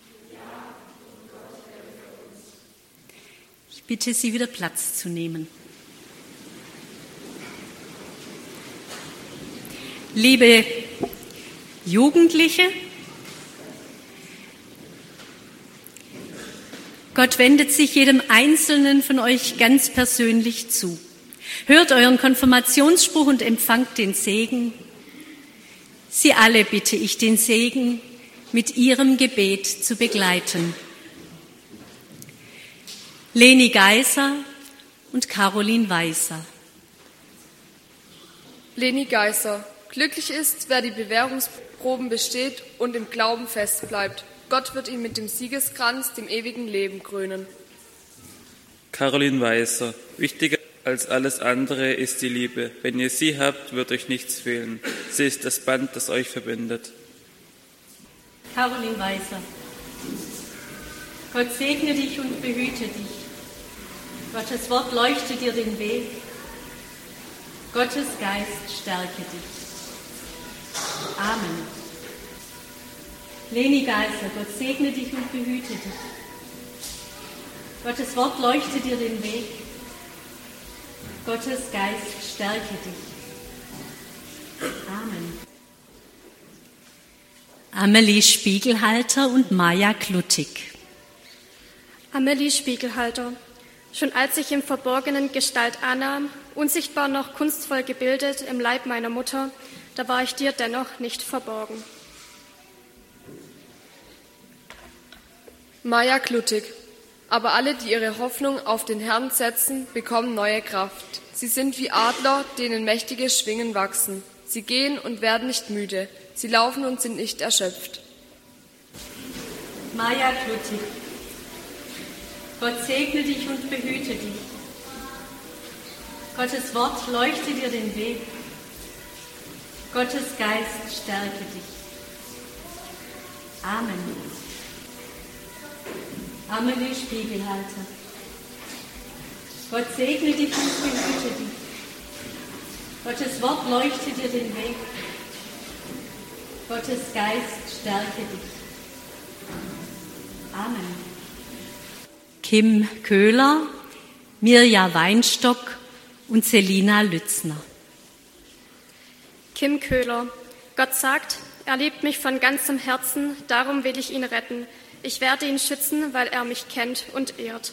Ich bitte Sie, wieder Platz zu nehmen. Liebe Jugendliche, Gott wendet sich jedem Einzelnen von euch ganz persönlich zu. Hört euren Konfirmationsspruch und empfangt den Segen. Sie alle bitte ich, den Segen mit ihrem Gebet zu begleiten. Leni Geiser und Caroline Weißer. Leni Geiser. Glücklich ist, wer die Bewährungsproben besteht und im Glauben fest bleibt. Gott wird ihn mit dem Siegeskranz, dem ewigen Leben krönen. Caroline Weißer. Wichtiger als alles andere ist die Liebe. Wenn ihr sie habt, wird euch nichts fehlen. Sie ist das Band, das euch verbindet. Caroline Weißer. Gott segne dich und behüte dich. Gottes Wort leuchte dir den Weg. Gottes Geist stärke dich. Amen. Leni Geiser, Gott segne dich und behüte dich. Gottes Wort leuchte dir den Weg. Gottes Geist stärke dich. Amen. Amelie Spiegelhalter und Maja Kluttig. Amelie Spiegelhalter. Schon als ich im Verborgenen Gestalt annahm, unsichtbar noch kunstvoll gebildet im Leib meiner Mutter, da war ich dir dennoch nicht verborgen. Maja Kluttig. Aber alle, die ihre Hoffnung auf den Herrn setzen, bekommen neue Kraft. Sie sind wie Adler, denen mächtige Schwingen wachsen. Sie gehen und werden nicht müde. Sie laufen und sind nicht erschöpft. Maja Kluttig. Gott segne dich und behüte dich. Gottes Wort leuchte dir den Weg. Gottes Geist stärke dich. Amen. Amelie Spiegelhalter. Gott segne dich und behüte dich. Gottes Wort leuchte dir den Weg. Gottes Geist stärke dich. Amen. Kim Köhler, Mirja Weinstock und Selina Lützner. Kim Köhler. Gott sagt, er liebt mich von ganzem Herzen, darum will ich ihn retten. Ich werde ihn schützen, weil er mich kennt und ehrt.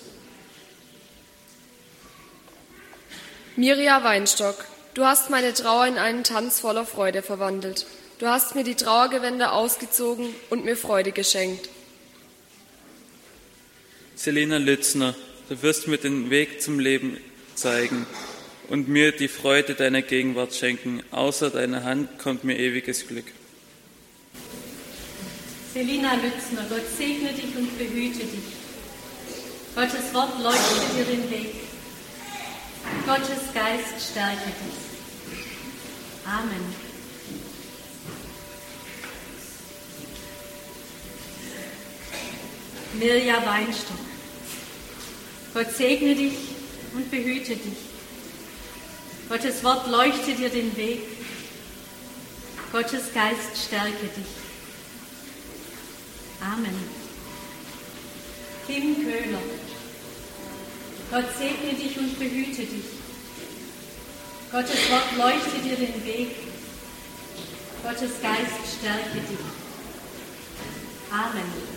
Mirja Weinstock. Du hast meine Trauer in einen Tanz voller Freude verwandelt. Du hast mir die Trauergewänder ausgezogen und mir Freude geschenkt. Selina Lützner, du wirst mir den Weg zum Leben zeigen und mir die Freude deiner Gegenwart schenken. Außer deiner Hand kommt mir ewiges Glück. Selina Lützner, Gott segne dich und behüte dich. Gottes Wort leuchte dir den Weg. Gottes Geist stärke dich. Amen. Mirja Weinstock. Gott segne dich und behüte dich. Gottes Wort leuchte dir den Weg. Gottes Geist stärke dich. Amen. Kim Köhler. Gott segne dich und behüte dich. Gottes Wort leuchte dir den Weg. Gottes Geist stärke dich. Amen.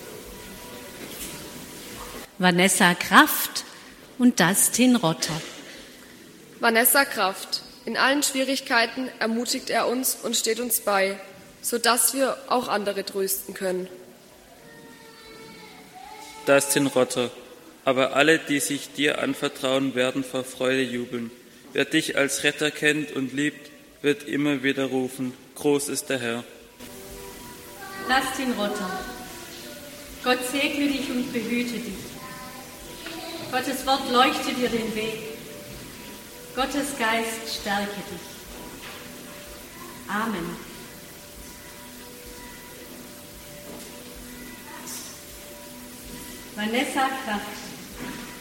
Vanessa Kraft und Dustin Rotter. Vanessa Kraft. In allen Schwierigkeiten ermutigt er uns und steht uns bei, sodass wir auch andere trösten können. Dustin Rotter. Aber alle, die sich dir anvertrauen, werden vor Freude jubeln. Wer dich als Retter kennt und liebt, wird immer wieder rufen, groß ist der Herr. Dustin Rotter. Gott segne dich und behüte dich. Gottes Wort leuchte dir den Weg. Gottes Geist stärke dich. Amen. Vanessa Kraft.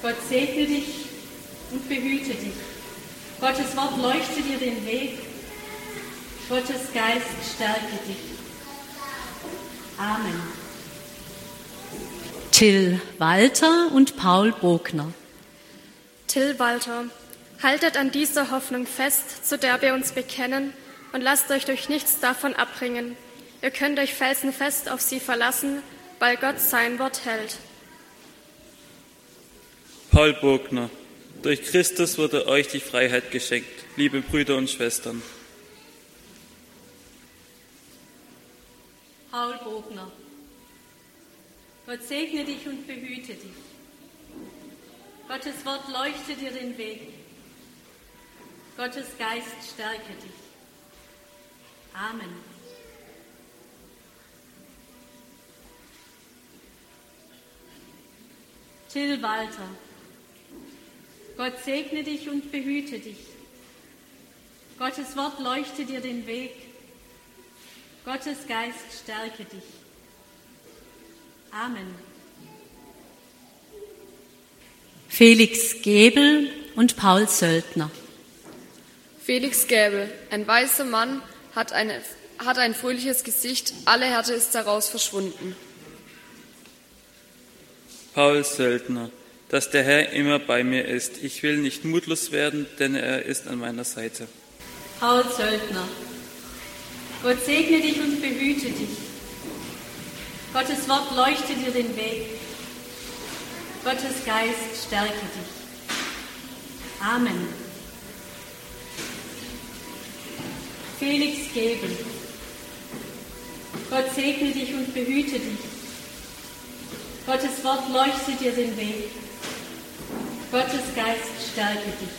Gott segne dich und behüte dich. Gottes Wort leuchte dir den Weg. Gottes Geist stärke dich. Amen. Till Walter und Paul Bogner. Till Walter, haltet an dieser Hoffnung fest, zu der wir uns bekennen, und lasst euch durch nichts davon abbringen. Ihr könnt euch felsenfest auf sie verlassen, weil Gott sein Wort hält. Paul Bogner, durch Christus wurde euch die Freiheit geschenkt, liebe Brüder und Schwestern. Paul Bogner, Gott segne dich und behüte dich. Gottes Wort leuchte dir den Weg. Gottes Geist stärke dich. Amen. Till Walter, Gott segne dich und behüte dich. Gottes Wort leuchte dir den Weg. Gottes Geist stärke dich. Amen. Felix Gebel und Paul Söldner. Felix Gebel, ein weißer Mann, hat ein fröhliches Gesicht, alle Härte ist daraus verschwunden. Paul Söldner, dass der Herr immer bei mir ist. Ich will nicht mutlos werden, denn er ist an meiner Seite. Paul Söldner, Gott segne dich und behüte dich. Gottes Wort leuchte dir den Weg. Gottes Geist stärke dich. Amen. Felix Gebel, Gott segne dich und behüte dich. Gottes Wort leuchte dir den Weg. Gottes Geist stärke dich.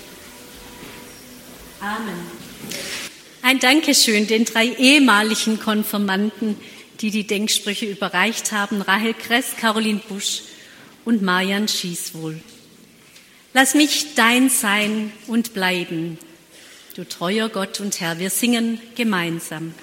Amen. Ein Dankeschön den 3 ehemaligen Konfirmanden, die die Denksprüche überreicht haben, Rahel Kress, Caroline Busch und Marian Schießwohl. Lass mich dein sein und bleiben, du treuer Gott und Herr. Wir singen gemeinsam.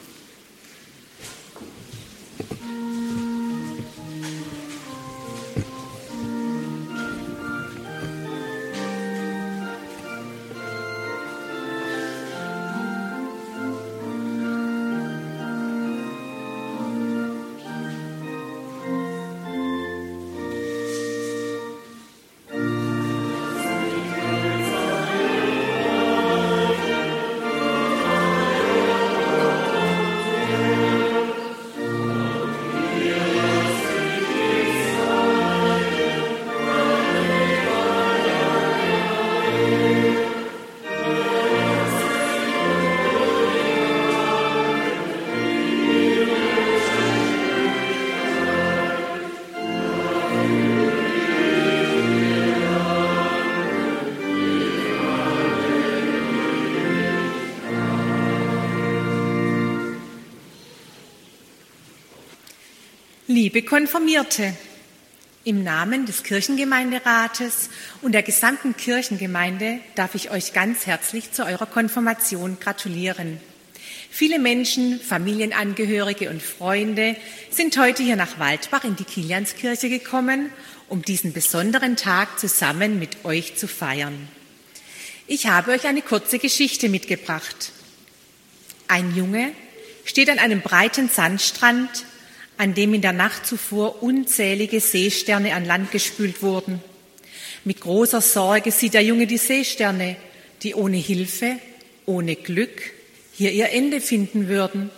Liebe Konfirmierte, im Namen des Kirchengemeinderates und der gesamten Kirchengemeinde darf ich euch ganz herzlich zu eurer Konfirmation gratulieren. Viele Menschen, Familienangehörige und Freunde sind heute hier nach Waldbach in die Kilianskirche gekommen, um diesen besonderen Tag zusammen mit euch zu feiern. Ich habe euch eine kurze Geschichte mitgebracht. Ein Junge steht an einem breiten Sandstrand, an dem in der Nacht zuvor unzählige Seesterne an Land gespült wurden. Mit großer Sorge sieht der Junge die Seesterne, die ohne Hilfe, ohne Glück hier ihr Ende finden würden.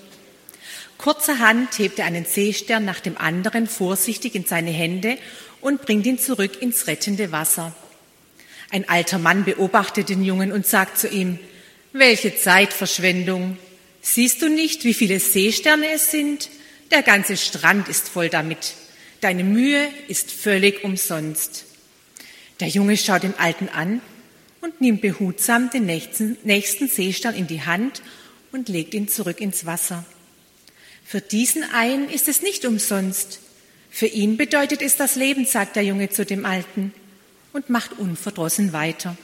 Kurzerhand hebt er einen Seestern nach dem anderen vorsichtig in seine Hände und bringt ihn zurück ins rettende Wasser. Ein alter Mann beobachtet den Jungen und sagt zu ihm: Welche Zeitverschwendung! Siehst du nicht, wie viele Seesterne es sind? Der ganze Strand ist voll damit. Deine Mühe ist völlig umsonst. Der Junge schaut den Alten an und nimmt behutsam den nächsten Seestern in die Hand und legt ihn zurück ins Wasser. Für diesen einen ist es nicht umsonst. Für ihn bedeutet es das Leben, sagt der Junge zu dem Alten und macht unverdrossen weiter.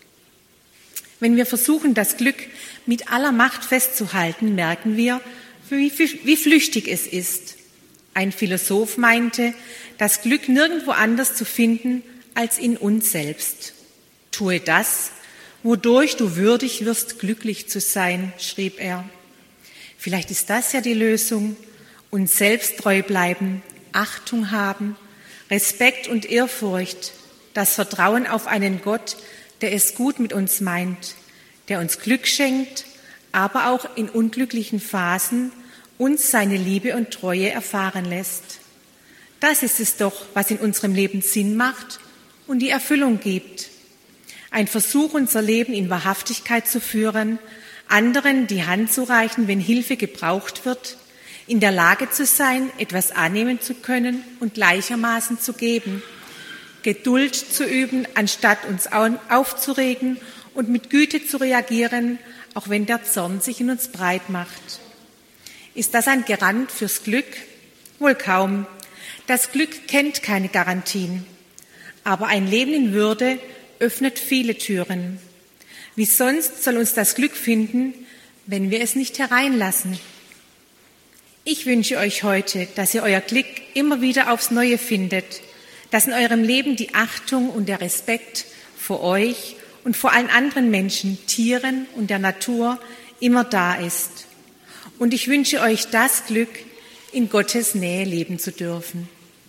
Wenn wir versuchen, das Glück mit aller Macht festzuhalten, merken wir, wie flüchtig es ist. Ein Philosoph meinte, das Glück nirgendwo anders zu finden als in uns selbst. Tue das, wodurch du würdig wirst, glücklich zu sein, schrieb er. Vielleicht ist das ja die Lösung. Uns selbst treu bleiben, Achtung haben, Respekt und Ehrfurcht, das Vertrauen auf einen Gott, der es gut mit uns meint, der uns Glück schenkt, aber auch in unglücklichen Phasen uns seine Liebe und Treue erfahren lässt. Das ist es doch, was in unserem Leben Sinn macht und die Erfüllung gibt. Ein Versuch, unser Leben in Wahrhaftigkeit zu führen, anderen die Hand zu reichen, wenn Hilfe gebraucht wird, in der Lage zu sein, etwas annehmen zu können und gleichermaßen zu geben, Geduld zu üben, anstatt uns aufzuregen und mit Güte zu reagieren, auch wenn der Zorn sich in uns breit macht. Ist das ein Garant fürs Glück? Wohl kaum. Das Glück kennt keine Garantien. Aber ein Leben in Würde öffnet viele Türen. Wie sonst soll uns das Glück finden, wenn wir es nicht hereinlassen? Ich wünsche euch heute, dass ihr euer Glück immer wieder aufs Neue findet, dass in eurem Leben die Achtung und der Respekt vor euch und vor allen anderen Menschen, Tieren und der Natur immer da ist. Und ich wünsche euch das Glück, in Gottes Nähe leben zu dürfen.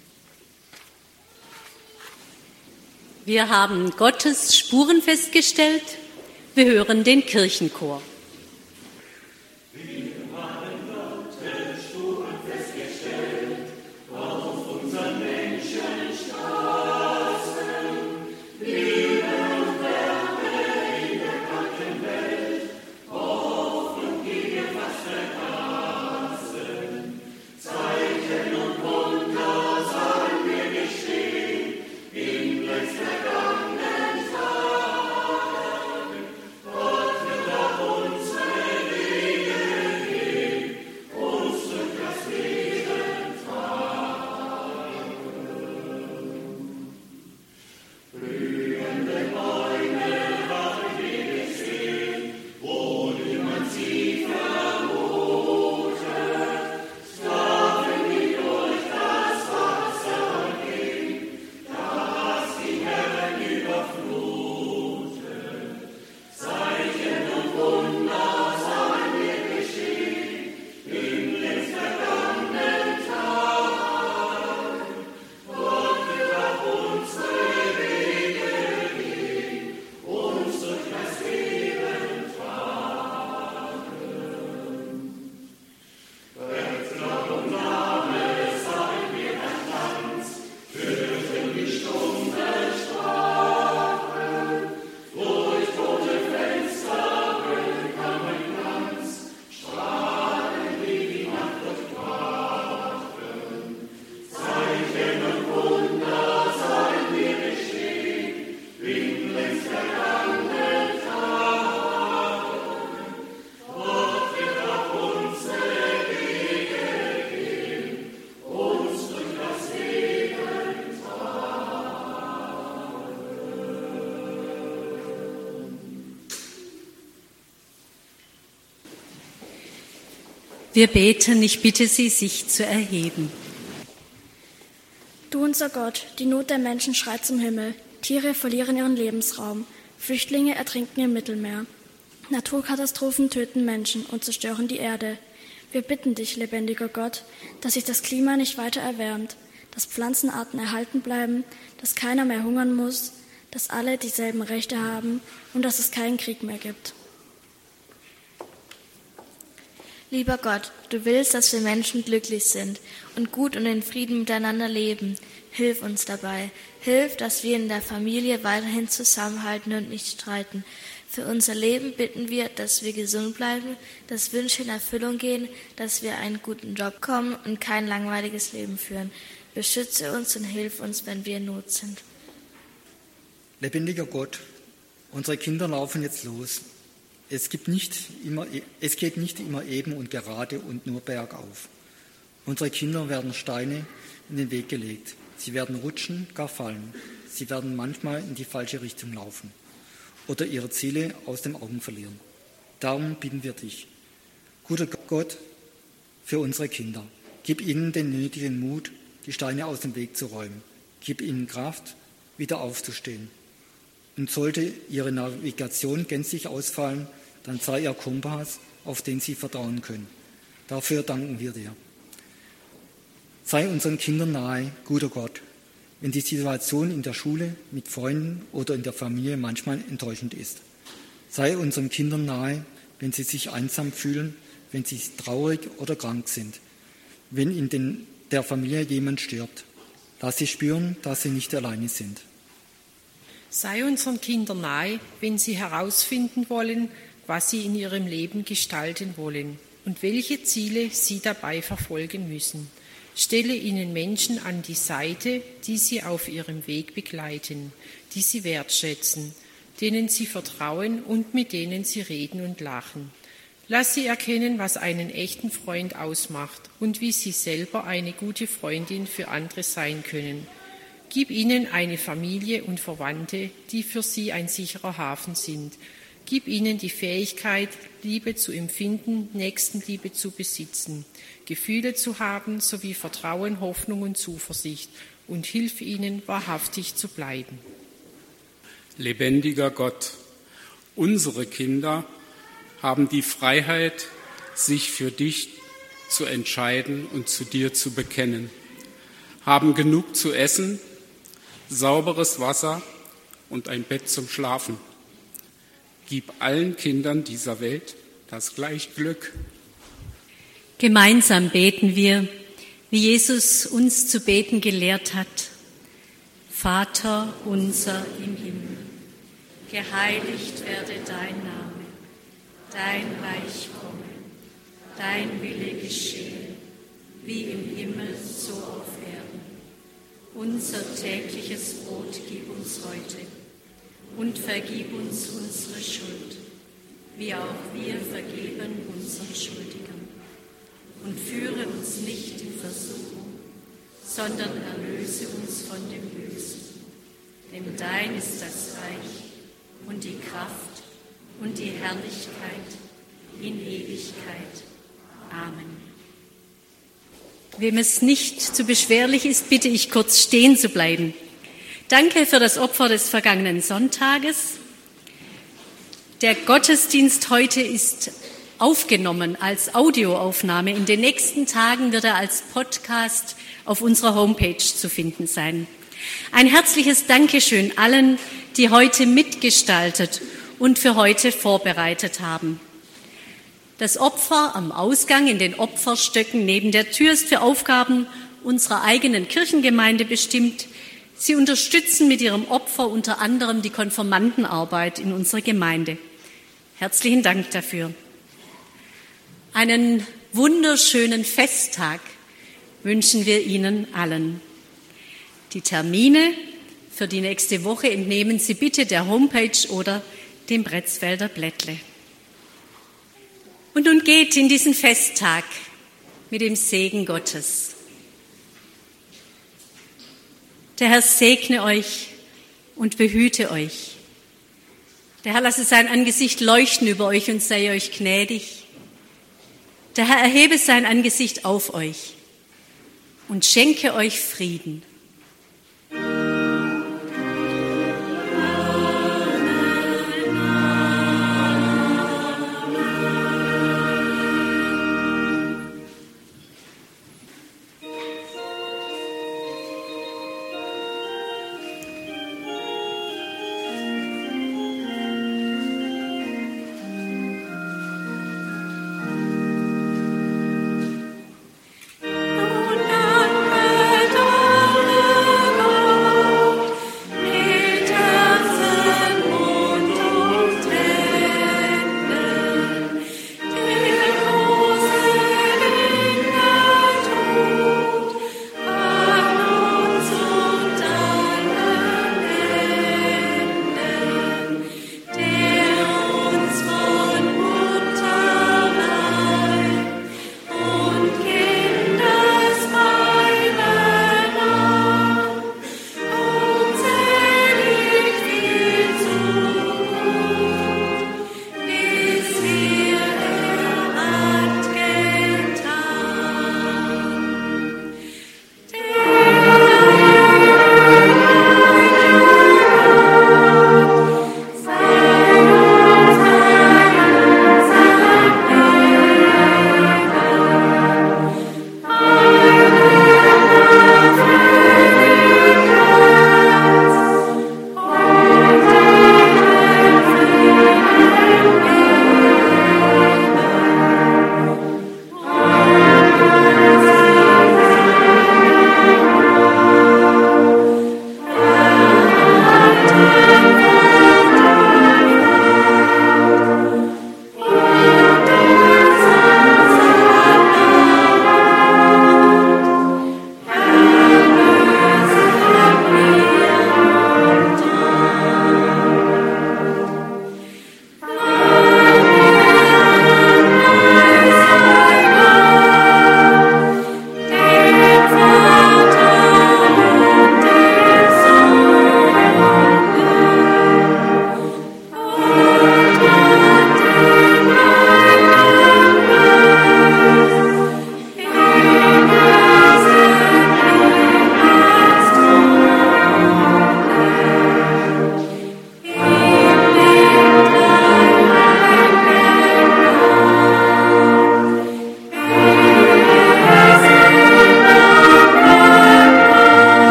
Wir haben Gottes Spuren festgestellt. Wir hören den Kirchenchor. Wir beten, ich bitte Sie, sich zu erheben. Du, unser Gott, die Not der Menschen schreit zum Himmel. Tiere verlieren ihren Lebensraum. Flüchtlinge ertrinken im Mittelmeer. Naturkatastrophen töten Menschen und zerstören die Erde. Wir bitten dich, lebendiger Gott, dass sich das Klima nicht weiter erwärmt, dass Pflanzenarten erhalten bleiben, dass keiner mehr hungern muss, dass alle dieselben Rechte haben und dass es keinen Krieg mehr gibt. Lieber Gott, du willst, dass wir Menschen glücklich sind und gut und in Frieden miteinander leben. Hilf uns dabei. Hilf, dass wir in der Familie weiterhin zusammenhalten und nicht streiten. Für unser Leben bitten wir, dass wir gesund bleiben, dass Wünsche in Erfüllung gehen, dass wir einen guten Job bekommen und kein langweiliges Leben führen. Beschütze uns und hilf uns, wenn wir in Not sind. Lebendiger Gott, unsere Kinder laufen jetzt los. Es geht nicht immer eben und gerade und nur bergauf. Unsere Kinder werden Steine in den Weg gelegt. Sie werden rutschen, gar fallen. Sie werden manchmal in die falsche Richtung laufen oder ihre Ziele aus den Augen verlieren. Darum bitten wir dich, guter Gott, für unsere Kinder. Gib ihnen den nötigen Mut, die Steine aus dem Weg zu räumen. Gib ihnen Kraft, wieder aufzustehen. Und sollte ihre Navigation gänzlich ausfallen, dann sei ihr Kompass, auf den sie vertrauen können. Dafür danken wir dir. Sei unseren Kindern nahe, guter Gott, wenn die Situation in der Schule, mit Freunden oder in der Familie manchmal enttäuschend ist. Sei unseren Kindern nahe, wenn sie sich einsam fühlen, wenn sie traurig oder krank sind, wenn in der Familie jemand stirbt. Lass sie spüren, dass sie nicht alleine sind. Sei unseren Kindern nahe, wenn sie herausfinden wollen, was sie in ihrem Leben gestalten wollen und welche Ziele sie dabei verfolgen müssen. Stelle ihnen Menschen an die Seite, die sie auf ihrem Weg begleiten, die sie wertschätzen, denen sie vertrauen und mit denen sie reden und lachen. Lass sie erkennen, was einen echten Freund ausmacht und wie sie selber eine gute Freundin für andere sein können. Gib ihnen eine Familie und Verwandte, die für sie ein sicherer Hafen sind. Gib ihnen die Fähigkeit, Liebe zu empfinden, Nächstenliebe zu besitzen, Gefühle zu haben sowie Vertrauen, Hoffnung und Zuversicht und hilf ihnen, wahrhaftig zu bleiben. Lebendiger Gott, unsere Kinder haben die Freiheit, sich für dich zu entscheiden und zu dir zu bekennen, haben genug zu essen, sauberes Wasser und ein Bett zum Schlafen. Gib allen Kindern dieser Welt das gleiche Glück. Gemeinsam beten wir, wie Jesus uns zu beten gelehrt hat. Vater unser im Himmel, geheiligt werde dein Name, dein Reich komme, dein Wille geschehe, wie im Himmel so auf Erden. Unser tägliches Brot gib uns heute und vergib uns unsere Schuld, wie auch wir vergeben unseren Schuldigern. Und führe uns nicht in Versuchung, sondern erlöse uns von dem Bösen. Denn dein ist das Reich und die Kraft und die Herrlichkeit in Ewigkeit. Amen. Wem es nicht zu beschwerlich ist, bitte ich kurz stehen zu bleiben. Danke für das Opfer des vergangenen Sonntages. Der Gottesdienst heute ist aufgenommen als Audioaufnahme. In den nächsten Tagen wird er als Podcast auf unserer Homepage zu finden sein. Ein herzliches Dankeschön allen, die heute mitgestaltet und für heute vorbereitet haben. Das Opfer am Ausgang in den Opferstöcken neben der Tür ist für Aufgaben unserer eigenen Kirchengemeinde bestimmt. Sie unterstützen mit ihrem Opfer unter anderem die Konfirmandenarbeit in unserer Gemeinde. Herzlichen Dank dafür. Einen wunderschönen Festtag wünschen wir Ihnen allen. Die Termine für die nächste Woche entnehmen Sie bitte der Homepage oder dem Pretzfelder Blättle. Und nun geht in diesen Festtag mit dem Segen Gottes. Der Herr segne euch und behüte euch. Der Herr lasse sein Angesicht leuchten über euch und sei euch gnädig. Der Herr erhebe sein Angesicht auf euch und schenke euch Frieden.